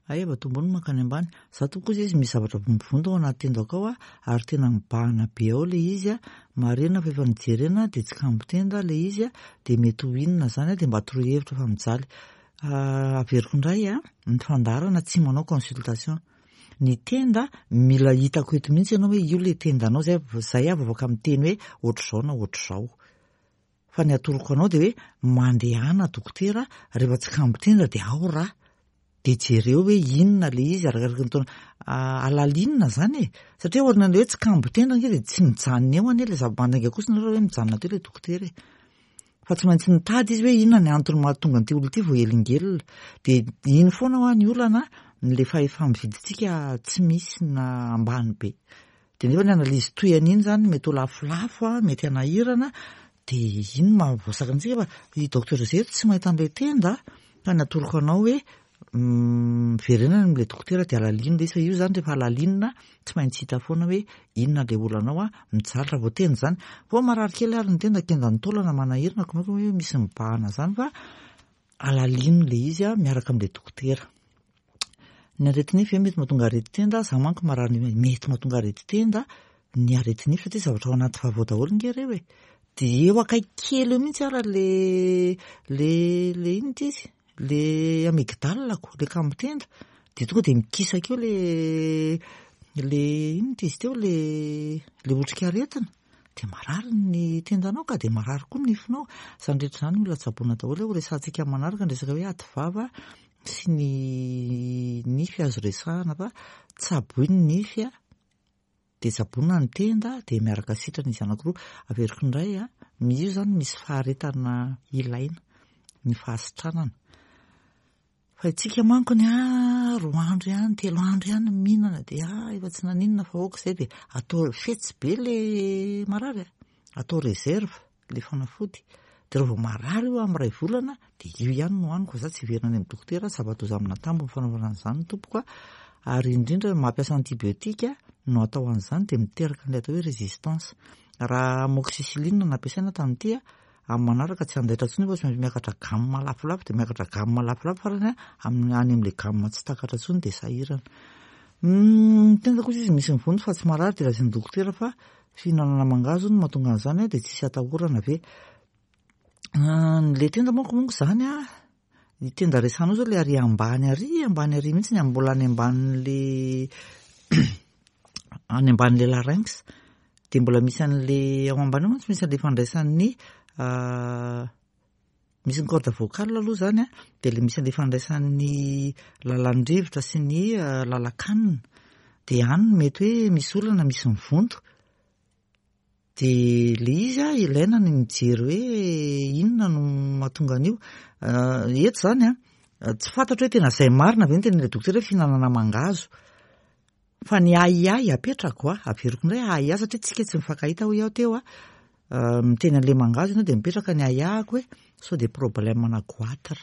A: Aeva tombony makany ambany za toko kosa izy misy zavatra vombovonto ao anaty tenda akao a ary tena mibahana be ao le izy a marina fa efa nijerena de tsy kambo tenda le izy a de mety ho inona zany a de mba torohevitra fa mijaly averiko indray a ny fandarana tsy manao consultation ny tenda mila hitako eto mihitsy ianao hoe io le tendanao zay zay avy avaka amin'ny teny hoe ohatr'izao na ohatr'izao fa ny atoroko anao de hoe mandehana dokotera rehefa tsy kambo tenda de ao ra de jereo hoe inona le izy arakaraka ny taona alalinina zany e satria oharina le hoe tsy kambo tenda nge de tsy mijanona eo anie le zava-mandainga kosina hoe mijanona teo le dokotera e fa tsy maintsy nitady izy hoe inona ny antony mahatonga an'ity olo ity vo elingelina de iny foana ho any olana le fa efa mividintsika tsy misy na ambany be de nefa ny analizy toy an'iny zany mety ho lafolafo a mety anahirana de iny mahavosaka antsika fa i docteur zeto tsy mahita an'le tenda fa ny atoroko anao hoe miverenana am'le dokotera de alalinina izy fa io zany rehefa alalinina tsy maintsy hita foana hoe inona le olanao a mijaly raha vao tenda zany vo marary kely ary ny tenda kenda ny taolana manahirana komako hoe misy mibahana zany fa alalino le izy a miaraka am'le dokotera ny aretinify mety mahatonga arety tenda za manko marary mety mahatonga arety tenda ny aretinify satria zavatra ao anaty vavao daholo nge reo e de eo akaiky kely eo mihitsy ara le le le ino ty izy le amigdalako le kambo tenda de tonga de mikisaka eo le le ino ty izy teo le le otrika aretina de marary ny tendanao ka de marary koa ny nifinao zany rehetra zany mila tsaboina daholo hoe resantsika manaraka ny resaka hoe aty vava sy ny nify azo resahana fa tsaboiny ny nify a de tsaboina ny tenda de miaraka sitrana izy anankiroa averiko indray a io zany misy faharetana ilaina ny fahasitranana fa itsika manko ny a roa andro ihany telo andro ihany mihinana de a efa tsy naninona fa oka zay de atao fetsy be le marary a atao reserve le fanafody de rehefa marary io amin'ny ray volana de io ihany no haniko za tsy verina any amin'ny dokotera zava-doza amina tambo ny fanaovana an'izany ny tompoko a ary indrindra mampiasa antibiotika no atao an'izany de miteraka an'ilay atao hoe résistance raha amoxicilline nampiasaina tamin'ity a amin'ny manaraka tsy andaitra tsony fa tsy maintsy miakatra gamma lafolafo de miakatra gamma lafolafo farany amin'ny any amin'le gamma tsy takatra tsony de sahirana tena kosa izy misy mivonto fa tsy marary de laziny dokotera fa fihinanana mangazo no mahatonga an'izany de tsisy atahorana ave le tenda manko monko zany a ny tenda resanao zao le ary ambany ary ambany ary mihitsy ny mbola any ambanin'le any ambanin'le larynx de mbola misy an'le ao ambany ao tsy misy an'le fandraisan'ny misy ny corde vocale aloha zany a de le misy an'le fandraisan'ny lalan-drivotra sy ny lalakanina de any mety hoe misy olana misy mivonto de le izy a ilaina ny mijery hoe inona no mahatonga an'io eto zany a tsy fantatro hoe tena zay marina ve ny ten'le dokotera hoe fihinanana mangazo fa ny aiai apetrako a averiko indray aia satria tsika tsy mifankahita ho iaho teo a miteny an'le mangazo ianao de mipetraka ny aiako hoe sao de problème na goitre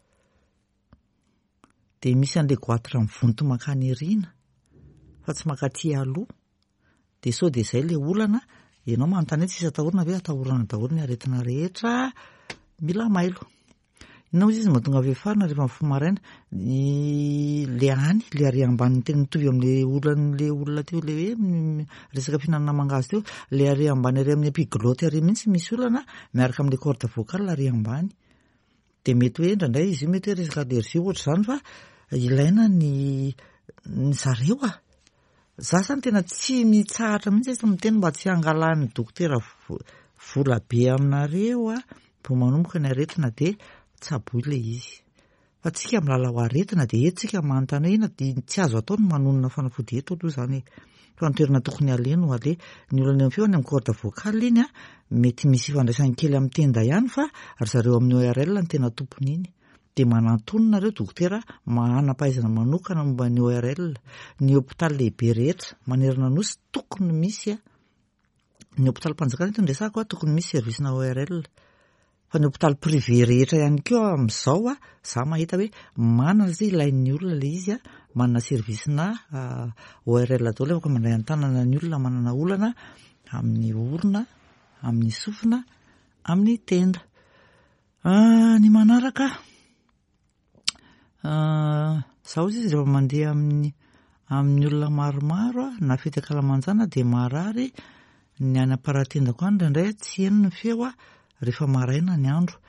A: de misy an'le goitre mivonto makany erina fa tsy makaty aloha de sao de zay le olana ianao manontany hoe tsisy atahorana ve atahorana daholo ny aretina rehetra mila mailo inona moa izy mahatonga vefarina rehefa mifomaraina le any le ary ambany tena mitovy amin'le olan'le olona teo le hoe resaka fihinanana mangazo teo le ary ambany ary amin'ny epiglotte ary mihitsy misy olana miaraka amin'le corde vocale ary ambany de mety hoe indraindray izy io mety hoe resaka allergie ohatra zany fa ilaina ny ny zareo a za zany tena tsy mitsahatra mihitsy sy miteny mba tsy hangalan'ny dokotera vola be aminareo a vo manomboka ny aretina de tsaboy le izy fa tsika milala ho aretina de etsika manontany ina tsy azo atao ny manonona fanafody eto aloha zany fa ny toerana tokony aleno ale ny olana amin'ny feony amin'ny corde vocale iny a mety misy ifandraisany kely amin'ny tenda ihany fa ary zareo amin'ny O R L ny tena tompony iny de manantonina reo dokotera manam-pahaizana manokana momba ny O R L ny hôpitaly lehibe rehetra manerana nosy tokony misy a ny hôpitaly mpanjakana eto ndresako a tokony misy servisina O R L fa ny hôpitaly privé rehetra ihany koa amin'izao a za mahita hoe manana zay ilain'ny olona le izy a manana servisina O R L daholo afaka mandray an-tanana ny olona manana olana amin'ny orona amin'ny sofina amin'ny tenda ny manaraka Zaho izy rehefa mandeha amin'ny amin'ny olona maromaro a na fitakalamanjana dia marary ny any am-paratendako any indraindray tsy eno ny feo a rehefa maraina ny andro.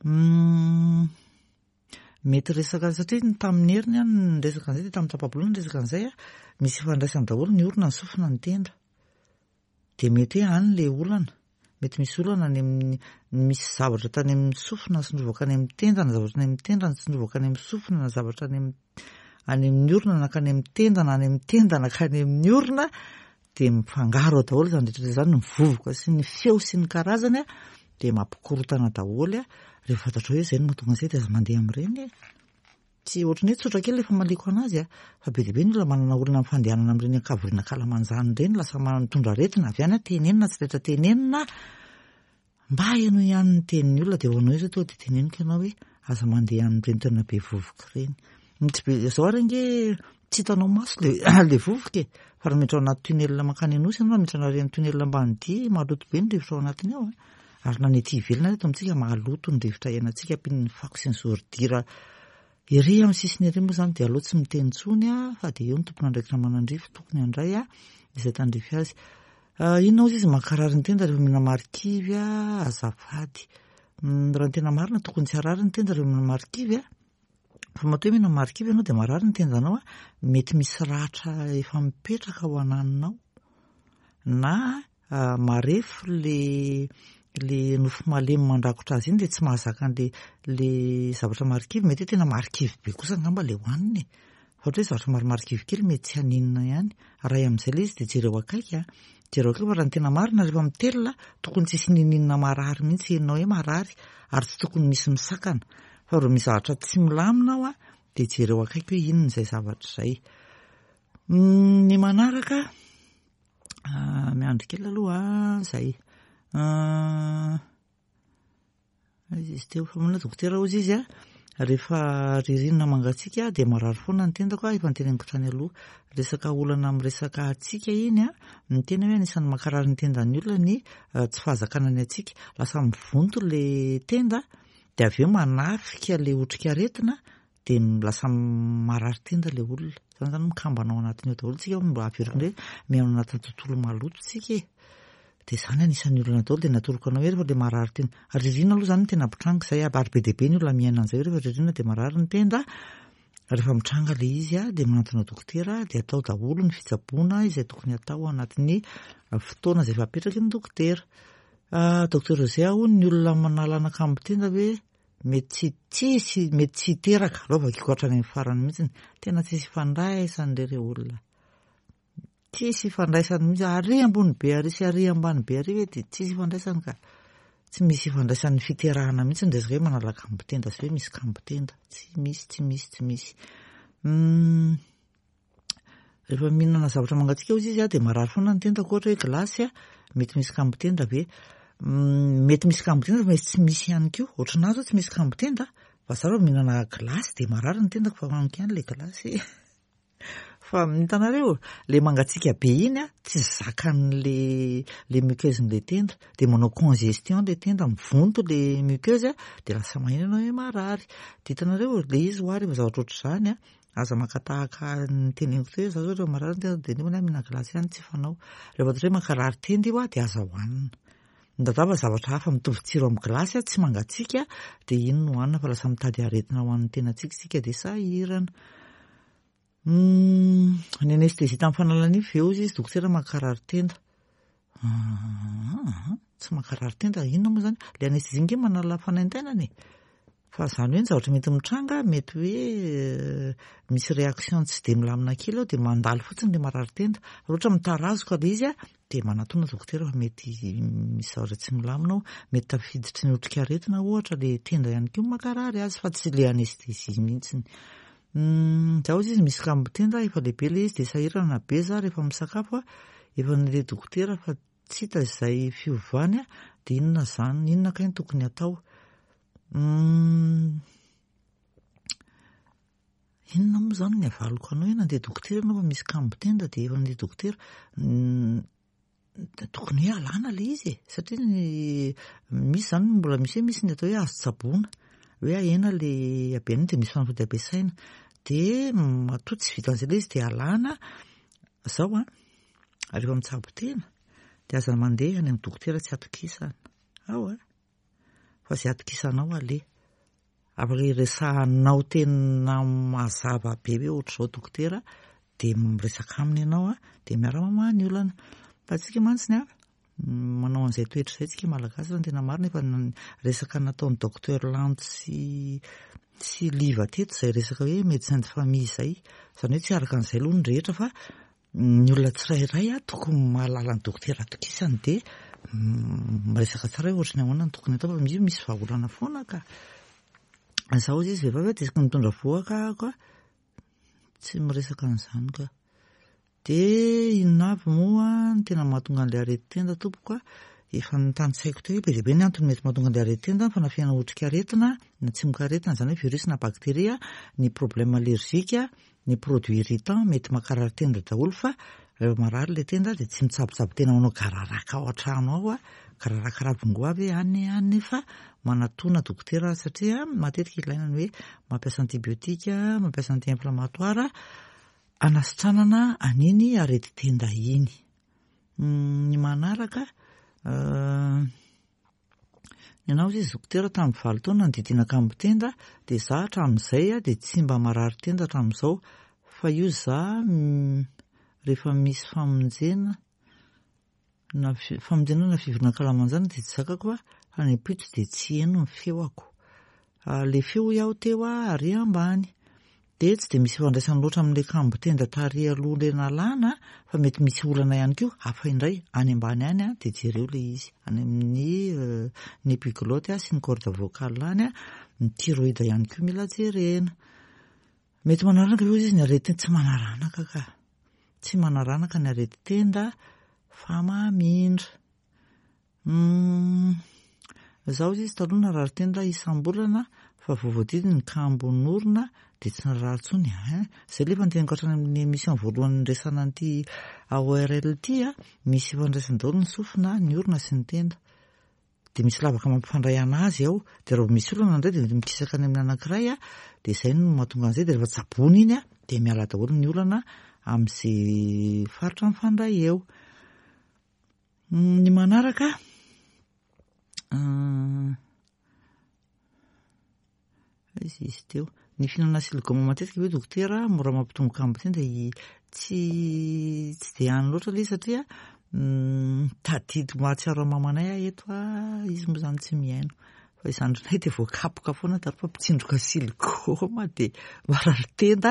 A: Mety resaka satria ny tamin'ny heriny any ny resaka an'izay dia tamin'ny tapabolana ny resaka an'izay a misy ifandraisany daholo ny orona ny sofina ny tenda. Dia mety hoe any ilay olana. Mety misy olana any amin'ny misy zavatra tany amin'ny sofina sindrovaka any amin'ny tenda na zavatra any amin'ny tenda sindrovaka any amin'ny sofina na zavatra any amin'ny any amin'ny orona na ka any amin'ny tenda na any amin'ny tenda na ka any amin'ny orona dia mifangaro daholo izany rehetra izany ny vovoka sy ny feo sy ny karazany a dia mampikorotana daholo a rehefa fantatra hoe izay no mahatonga an'izay dia aza mandeha amin'ireny. Tsy ohatran'ny hoe tsotra kely efa maliko anazy a fa be dia be ny olona manana olona fandehanana amin'ireny ankavoriana kalamanjana ireny lasa mitondra aretina avy any a tenenina tsy rehetra tenenina mba haino ihany ny tenin'ny olona dia hoanao izy toa dia teneniko ianao hoe aza mandeha amin'ireny toerana be vovoka ireny. Izao ary nge tsy hitanao maso ilay vovoka e fa raha miditra ao anaty tunelina mankany Anosy ianao na miditra anareo amin'ny tunelina ambanidia maloto be ny rivotra ao anatiny ao a ary na ny ety ivelana eto amintsika maloto ny rivotra iainantsika ampin'ny fako sy ny zordira ery amin'ny sisiny ery moa izany dia aleo tsy miteny intsony a fa dia eo ny tompona andraikitra manandrify tokony handray a izay tandrify azy. Inona ozy izy mankarary ny tenda rehefa mihina marikivy a azafady. Raha ny tena marina tokony tsy harary ny tenda rehefa mihina marikivy a fa matoa hoe mihina marikivy ianao dia marary ny tendanao a mety misy ratra efa mipetraka ao ananinao na marefo le le nofo malemy mandrakotra azy iny dia tsy mahazaka an'ilay zavatra marikivy. Mety hoe tena marikivy be kosa angamba ilay hohaniny e fa ohatra hoe zavatra marimarikivy kely mety tsy haninina ihany. Raha amin'izay ilay izy dia jereo akaiky a jereo akaiky fa raha ny tena marina rehefa mitelina tokony tsy hisy nininina marary mihitsy henonao hoe marary ary tsy tokony misy misakana fa raha misy zavatra tsy milamina ao a dia jereo akaiky hoe inona izay zavatra izay. Ny manaraka miandry kely aloha izay izy teo fa mona dokotera ozy izy a rehefa ririnina mangatsiaka dia marary foana ny tendako a efa niteneniko trany aloha resaka olana amin'ny resaka hatsiaka iny a ny tena hoe anisan'ny mankarary ny tendan'ny olona ny tsy fahazakana ny hatsiaka lasa mivonto ilay tenda dia avy eo manafika ilay otrika aretina dia lasa marary tenda ilay olona izany izany mikambana ao anatiny eo daholo tsika mba averina hoe mihaino anatin'ny tontolo maloto tsika e. Dia izany anisan'ny olana daholo dia natoroko anao hoe rehefa ilay marary tenda ririnina aloha izany no tena mitranga izay ary be dia be ny olona miaina an'izay rehefa ririnina dia marary ny tenda. Rehefa mitranga ilay izy a dia manantona dokotera dia atao daholo ny fitsaboana izay tokony atao anatin'ny fotoana izay efa apetraky ny dokotera. Dokotera izay aho ny olona manalana kambotenda hoe mety tsy mety tsy hiteraka lovakiko hatrany amin'ny farany mihitsy tena tsy misy ifandraisan'ireo olona tsy misy ifandraisany mihitsy ary ambony be ary sy ary ambany be ary hoe dia tsy misy ifandraisany ka tsy misy ifandraisan'ny fiterahana mihitsy ny resaka hoe manala kambotenda sy hoe misy kambotenda tsy misy tsy misy tsy misy. Rehefa mihinana zavatra mangatsiaka ozy izy a dia marary foana ny tendako ohatra hoe glasy a mety misy kambotenda ve mety misy kambotenda fa mety tsy misy ihany koa ohatranazy tsy misy kambotenda fa za rehefa mihinana glasy dia marary ny tendako fa manko ihany ilay glasy fa hitanareo ilay mangatsiaka be iny a tsy zakan'ilay muqueusen'ilay tenda dia manao congestion ilay tenda mivonto ilay muqueuse a dia lasa maheno ianao hoe marary. Dia hitanareo ilay izy ho ary rehefa zavatra ohatr'izany a aza makatahaka ny teneniko teo hoe za zao rehefa marary ny tenda dia nefa na mihina glasy ihany tsy fanao. Rehefa ohatra hoe mankarary tenda io a dia aza hohanina. Ndadaba zavatra hafa mitovy tsiro amin'ny glasy a tsy mangatsiaka dia iny no hohanina fa lasa mitady aretina ho an'ny tenantsika tsika dia sahirana. Ny anestezia tamin'ny fanalan'ify ve ozy izy dokotera mankarary tenda tsy mankarary tenda inona moa izany ilay anestezia nge manala fanaintainana e fa izany hoe ny zavatra mety mitranga mety hoe misy réaction tsy dia milamina kely ao dia mandalo fotsiny ilay marary tenda. Raha ohatra mitarazoka ilay izy a dia manatona dokotera fa mety misy zavatra tsy milamina ao mety tafiditry ny otrika aretina ohatra ilay tenda ihany koa mankarary azy fa tsy ilay anestezia mihitsiny. Zaho izy misy kambotenda efa lehibe ilay izy dia sahirana be za rehefa misakafo a efa nilay dokotera fa tsy hita izay fiovany a dia inona izany inona kay no tokony atao. Inona moa izany ny havaliko anao hoe nandeha dokotera ianao fa misy kambotenda dia efa nandeha dokotera tokony hoe alàna ilay izy e satria misy izany mbola misy hoe misy ny atao hoe azo-tsaboana hoe ahena ilay abeany dia misy fanafody ampiasaina dia matoa tsy vitan'izay le izy dia alàna zao a rehefa mitsabo tena dia aza mandeha any amin'ny dokotera tsy atokisana ao a fa izay atokisanao ale afaka iresahanao tena mazava be hoe ohatr'izao dokotera dia miresaka aminy ianao a dia miara-mamaha ny olana fa tsika mantsiny a manao an'izay toetra izay tsika malagasy fa ny tena marina efa resaka nataon'ny docteur Lanto sy sy liva teto izay resaka hoe médecin de famille izay izany hoe tsy araka an'izay aloha ny rehetra fa ny olona tsirairay a tokony mahalala ny dokotera atokisany dia miresaka tsara hoe ohatrany ahoana ny tokony atao fa misy misy vahaolana foana ka zaho izy izy vehivavy dia mitondra voaka ka tsy miresaka an'izany ka dia inona avy moa ny tena mahatonga an'ilay areti-tenda tompoko a efa nitanysaiko teo hoe be dia be ny antony mety mahatonga an'ilay areti-tenda ny fanafiana otrikaretina na tsimokaretina izany hoe virus na bakteria ny problème allergique ny produit irritant mety makarary tenda daholo fa rehefa marary ilay tenda dia tsy mitsabotsabo tena manao gararaka ao an-trano ao a gararaka ravim-goavy any any fa manatona dokotera satria matetika ilaina ny hoe mampiasa antibiotika mampiasa anti-inflammatoire anasitranana an'iny areti-tenda iny ny manaraka ianao izy dokotera tamin'ny valo taona nodidinaka amin'ny tenda dia za hatramin'izay a dia tsy mba marary tenda hatramin'izao fa io za rehefa misy famonjena na famonjena na fivorina kalamanjana dia tsy zakako a fa ny pito dia tsy heno ny feoako le feo iaho teo a ary ambany dia tsy dia misy fandraisany loatra amin'ilay kambo tenda tary aloha ilay nalàna fa mety misy olana ihany koa hafa indray any ambany any a dia jereo ilay izy any amin'ny ny epiglotte a sy ny corde vocale any a ny thyroïde ihany koa mila jerena mety manaranaka eo izy ny areti-tenda tsy manaranaka ka tsy manaranaka ny areti-tenda fa mamindra zaho izy taloha narary tenda isam-bolana fa voavoadidiny ny kambo norona dia tsy narary tsony izay lefa niteniko hatrany amin'ny émission voalohany nresana an'ity A O R L T a misy fandraisany daholo ny sofina ny orona sy ny tenda dia misy lavaka mampifandray anazy ao dia raha misy olana indray dia mikisaka any amin'ny anankiray a dia izay no mahatonga an'izay dia rehefa tsabony iny a dia miala daholo ny olana amin'izay faritra mifandray eo ny manaraka izy izy teo ny fihinana siligoma matetika hoe dokotera mora mampitomboka ambo tenda tsy tsy dia any loatra ilay satria tadidy mahatsiaro mamanay a eto a izy moa izany tsy mihaino fa izandronay dia voakapoka foana tary fa mpitsindroka siligoma dia marary tenda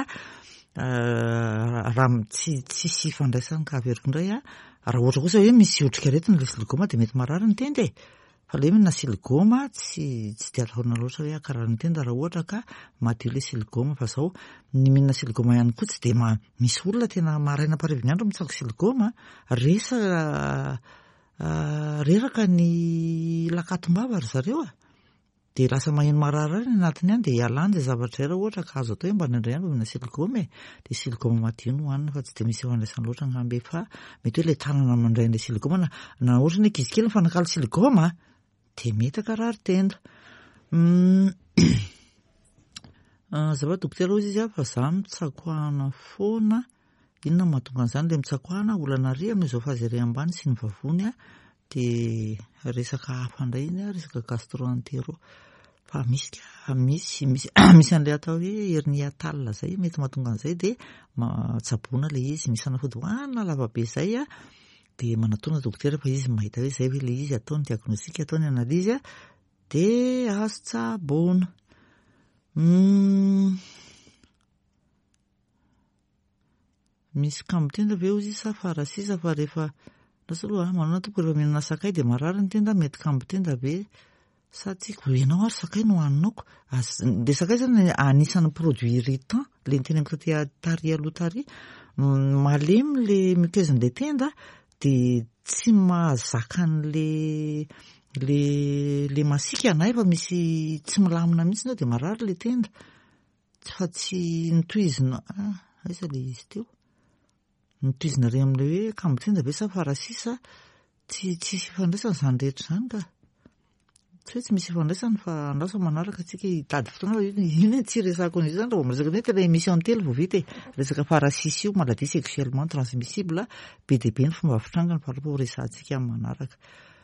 A: raha tsy tsy sy fandraisany ka averiko indray a raha ohatra kosa hoe misy otrikaretina ilay siligoma dia mety marary ny tenda e fa ilay na siligoma tsy tsy dia atahorana loatra hoe akarary ny tenda raha ohatra ka madio ilay siligoma fa izao ny mihinana siligoma ihany koa tsy dia misy olona tena maraina parivy ny andro mitsako siligoma resa reraka ny lakatom-bava ry zareo a dia lasa maheno marary ny anatiny any dia ialany izay zavatra iray raha ohatra ka azo atao hoe mba indraindray andro mihinana siligoma e dia siligoma madio no hohanina fa tsy dia misy fandraisany loatra angambe fa mety hoe ilay tanana mandray ilay siligoma na na ohatra ny ankizy kely mifanakalo siligoma dia mety akarary tenda zava dokotera hoy izy a fa za mitsakoana foana inona mahatonga an'izany ilay mitsakoana olana ry amin'izao fahazy ambany sy ny vavony a dia resaka hafa indray iny a resaka gastro-entero fa misy ka misy misy misy an'ilay atao hoe hernia talina izay mety mahatonga an'izay dia tsaboana ilay izy misy fanafody hohanina lavabe izay a dia manatona dokotera fa izy mahita hoe izay hoe ilay izy ataony diagnostika ataony analizy a dia azo tsaboana misy kambo tenda ve ozy sa farasisa fa rehefa lasa aloha manana tompo rehefa mihinana sakay dia marary ny tenda mety kambo tenda ve sa tiako ianao ary sakay no haninako dia sakay zany anisan'ny produit irritant le niteneniko tary aloha tary malemy le mikezin'ilay tenda dia tsy mahazaka an'le le le masika anay fa misy tsy milamina mihitsy ao dia marary le tenda fa tsy nitohizina aiza le izy teo nitohizina re amin'ilay hoe kambo tenda ve sa farasisa tsy tsy fandraisana izany rehetra izany ka tsy hoe tsy misy ifandraisany fa andraso manaraka tsika hitady fotoana iny tsy resako an'izy zany raha vao miresaka hoe tena émission telo vao vita e resaka farasisy io maladie sexuellement transmissible be dia be ny fomba fitrangana par rapport resantsika amin'ny manaraka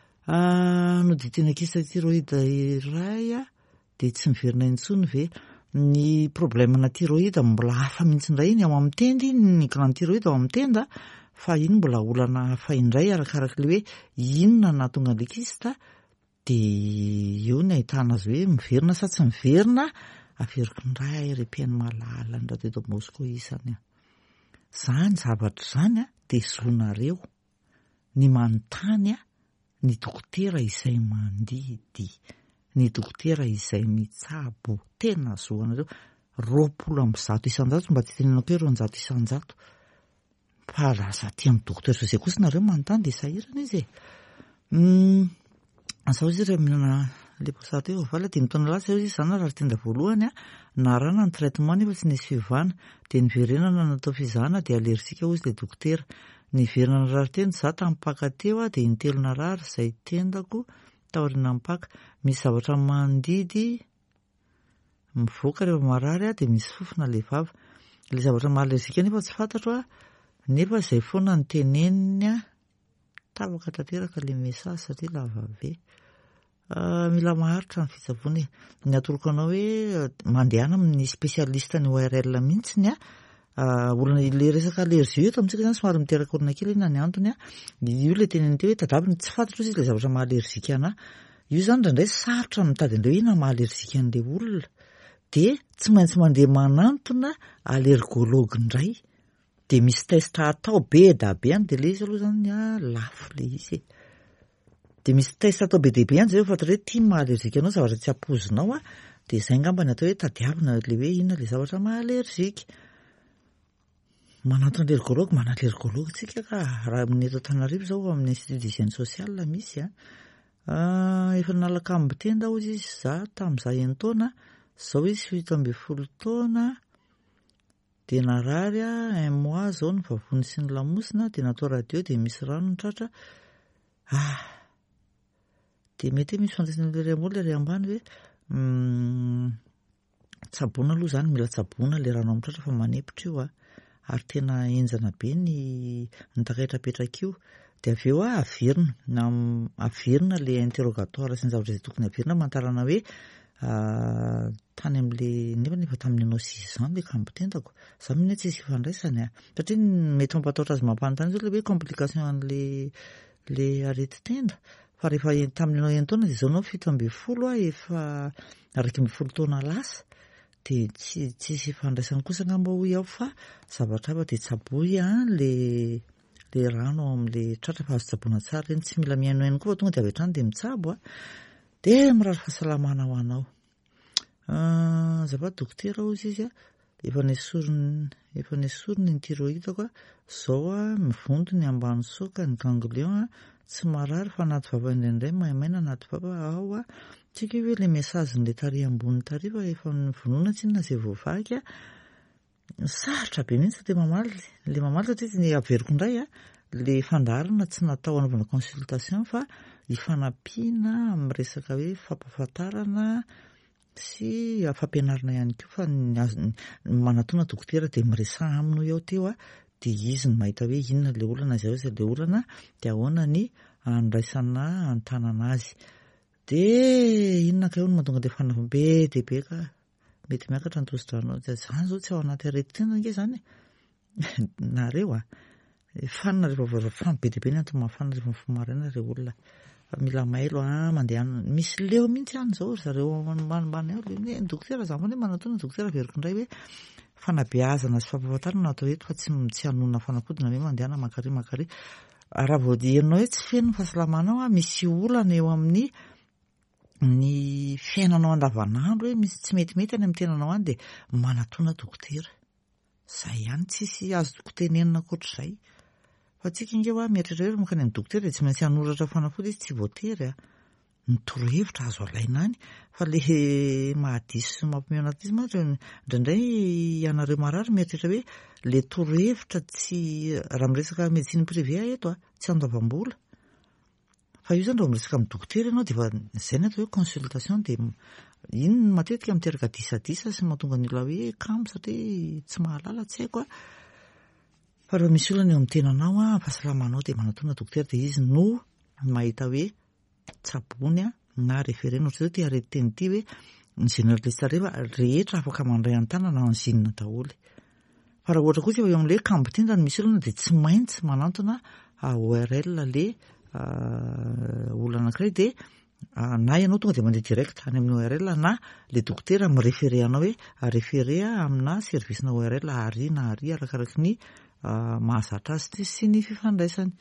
A: noditena kisa thyroïde iray a dia tsy miverina intsony ve ny problème-na thyroïde mbola hafa mihitsy indray iny ao amin'ny tendy ny grande thyroïde ao amin'ny tenda fa iny mbola olana hafa indray arakaraka le hoe inona nahatonga an'ilay kista dia eo ny ahitana azy hoe miverina sa tsy miverina averiko indray rem-piainy malala ny radio de Moscou isany a zany zavatra zany a dia zonareo ny manontany a ny dokotera izay mandidy ny dokotera izay mitsabo tena zoanareo roapolo amby zato isan-jato mba tsy tenenako hoe roanjato isan-jato fa raha zaty amin'ny dokotera izay kosa nareo manontany dia sahirana izy e azaho izy raha minana le posato eo valy dia mitona lasa eo izy zany raha tenda voalohany a narana ny traitement nefa tsy nisy fivana dia niverenana natao fizahana dia alerzika ho izy le dokotera niverina rary teny za tamin'nympaka teo a dia intelona rary izay tendako taoriana mpaka misy zavatra mandidy mivoaka rehefa marary a dia misy fofona le vava le zavatra mahalerzika nefa tsy fantatro a nefa izay foana ny teneniny a tavaka tanteraka le message satria lava be mila maharitra ny fitsaboana ny atoroko anao hoe mandehana amin'ny spécialiste ny O R L mihitsiny a olona le resaka allergie eto amintsika zany somary miteraka olona kely ina ny antony a io le teneny teo hoe tadaviny tsy fantatro izy le zavatra mahalerzika ana io zany indraindray sarotra mitady an'ilay ina mahalerzika an'ilay olona dia tsy maintsy mandeha manantona allergologue indray dia misy test atao be da be any dia le izy aloha zany a lafo le izy e dia misy test atao be dia be any zay efa fantatra hoe tia mahalerzika anao zavatra tsy ampozinao a dia izay ngamba ny atao hoe tadiavina le hoe inona le zavatra mahalerzika manantona allergologue mana allergologue tsika ka raha amin'ny eto Antananarivo zao amin'ny institut d'hygiène sociale misy a efa nalaka amin'ny tenda ho izy za tamin'izaho enitaona zao izy fito ambin'ny folo taona dia narary a un mois zao ny vavony sy ny lamosina dia natao radio dia misy rano ny tratra ah dia mety misy fandraisana le ray ambony le ray ambany hoe tsaboana aloha zany mila tsaboana le rano amin'ny tratra fa manepotra io a ary tena enjana be ny ny takaitrapetraka io dia avy eo a averina na averina le interrogatoire sy ny zavatra izay tokony averina mantarana hoe tany amin'le nefa nefa tamin'ny anao six ans le kambotendako za mihitsy tsy isy ifandraisany a satria mety mampatahotra azy mampanontany zao le hoe complication an'le le arety tenda fa rehefa tamin'ny anao enitaona dia zao anao fito ambin'ny folo a efa araiky ambin'ny folo taona lasa dia tsy tsy isy ifandraisany kosa ngamba ho iaho fa zavatra hafa dia tsaboy a le le rano ao amin'le tratra fa azo tsaboana tsara reny tsy mila mihainohaino koa fa tonga dia avy hatrany dia mitsabo a dia mirary fahasalamana ho anao zavatra dokotera ho izy izy a efa nesorony efa nesorony ny thyroïdeko a zao a mivondony ambany soka ny ganglion a tsy marary fa anaty vava indraindray maimana anaty vava ao a tsika hoe le message n'le tary ambony tary fa efa vonoina tsy inona izay voavaky a sarotra be mihitsy le mamaly le mamaly satria ny averiko indray a le fandarana tsy natao anaovana consultation fa hifanampiana amin'ny resaka hoe fampahafantarana sy fampianarana ihany koa fa manatona dokotera dia miresaha aminao eo teo a dia izy ny mahita hoe inona le olana izay izay le olana dia ahoana ny andraisana antanana azy dia inona ka eo no mahatonga dia fanafo be dia be ka mety miakatra ny tosidranao dia zany zao tsy ao anaty arety tena nge zany nareo a fanina rehefa fano be dia be ny antony mahafana rehefa mifomaraina ireo olona mila mailo a mandeha misy leo mihitsy ihany zao zareo manimbany ao le dokotera zany hoe manatona dokotera veriko indray hoe fanabeazana sy fampahafantarana atao eto fa tsy tsy hanona fanafodina hoe mandehana makary makary raha vao herinao hoe tsy feno ny fahasalamanao a misy olana eo amin'ny ny fiainanao andavanandro hoe misy tsy metimety any amin'ny tenanao any dia manatona dokotera zay ihany tsisy azo dokotenenina akoatr'izay fa tsika ingeo a mieritreritra hoe makany amin'ny dokotera dia tsy maintsy hanoratra fanafody izy tsy voatery a ny torohevitra azo alaina any fa le mahadiso sy mampiomeo anaty izy matra indraindray ianareo marary mieritreritra hoe le torohevitra tsy raha miresaka médecine privé eto a tsy andoavam-bola fa io zany raha miresaka amin'ny dokotera ianao dia efa izay ny atao hoe consultation dia iny matetika miteraka disadisa sy mahatonga ny olona hoe kamo satria tsy mahalala tsy haiko a. Fa raha misy olana eo amin'ny tenanao a fahasalamanao dia manatona dokotera dia izy no mahita hoe tsabony a na referena ohatr'izao tia areti-teny ity hoe ny généraliste rehefa rehetra afaka mandray an-tanana na anzinona daholo. Fa raha ohatra kosa eo amin'ilay kambo tenda no misy olana dia tsy maintsy manantona O R L le olona anankiray dia na ianao tonga dia mandeha direct any amin'ny O R L na le dokotera mirefere anao hoe refere amina servisina O R L ary na ary arakaraky ny mahazatra azy sy ny fifandraisany.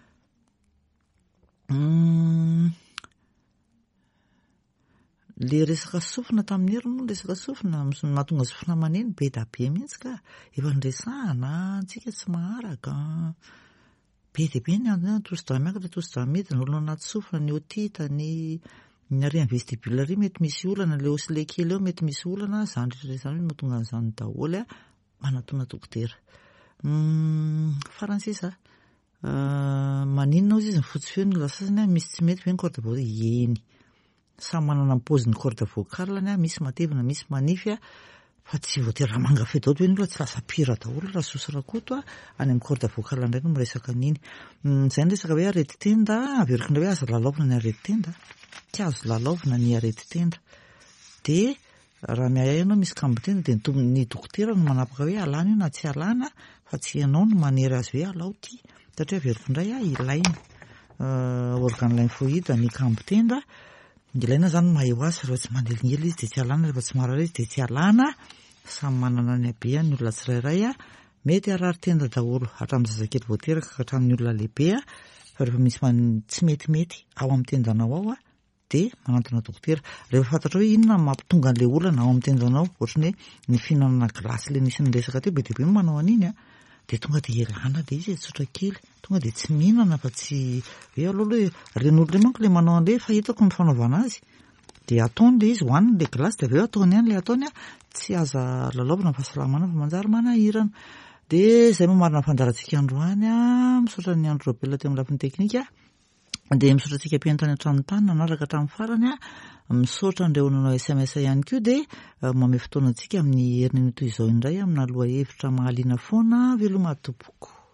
A: Le resaka sofina tamin'ny herinao no resaka sofina mahatonga sofina maneno be da be mihitsy ka efa nresahana antsika tsy maharaka be dia be ny andro tosi-dra miakatra tosi-dra mety ny olona anaty sofina ny otita ny ny arian'ny vestibule ary mety misy olana le osy le kely eo mety misy olana izany rehetrarehetra izany mahatonga an'izany daholo a manatona dokotera. Faransisa maninona ozy izy ny fotsy feo ny olona sasany a misy tsy mety ve ny corde vocale eny samy manana ny paoziny corde vocale a misy matevina misy manify a fa tsy voatery raha mangafy daoly hoe ny olona tsy lasa pira daholo raha sosirakoto a any amin'ny corde vocale indray no miresaka an'iny. Izay ny resaka hoe areti-tenda averiko indray hoe azo lalaovina ny areti-tenda tsy azo lalaovina ny areti-tenda dia raha miay ianao misy kambo-tenda dia ny dokotera no manapaka hoe alana io na tsy alana fa tsy ianao no manery azy hoe alao ty satria averiko indray a ilaina organe lymphoïde ny kambo-tenda ilaina zany mahay ho azy rehefa tsy mandelingely izy dia tsy alana rehefa tsy marary izy dia tsy alana samy manana ny habeany olona tsirairay a mety arary-tenda daholo hatramin'ny zazakely vao teraka ka hatramin'ny olona lehibe a fa rehefa misy tsy metimety ao amin'ny tendanao ao a dia manantona dokotera rehefa fantatra hoe inona mampitonga an'ilay olana ao amin'ny tendanao ohatrany hoe ny fihinanana glasy le nisy nyresaka teo be dia be manao an'iny a dia tonga dia elana dia izy tsotra kely tonga dia tsy mihinana fa tsy hoe aloha hoe ren'olo re manko le manao an'ilay fa hitako ny fanaovana azy dia ataony le izy hoaniny le glasy dia aveo ataony ihany le ataony a tsy aza lalaovina fahasalamana fa manjary manahirana. Dia izay mamarina fandarantsika androany a misaotra ny andro rabelona teo amin'ny lafiny teknika dia misaotra antsika mpiantany hatramin'ny tany nanaraka hatramin'ny farany a misaotra an'ireo nanao S M S ihany koa dia mame fotoana antsika amin'ny herin'ny toy izao indray amina aloha hevitra mahaliana foana veloma tompoko.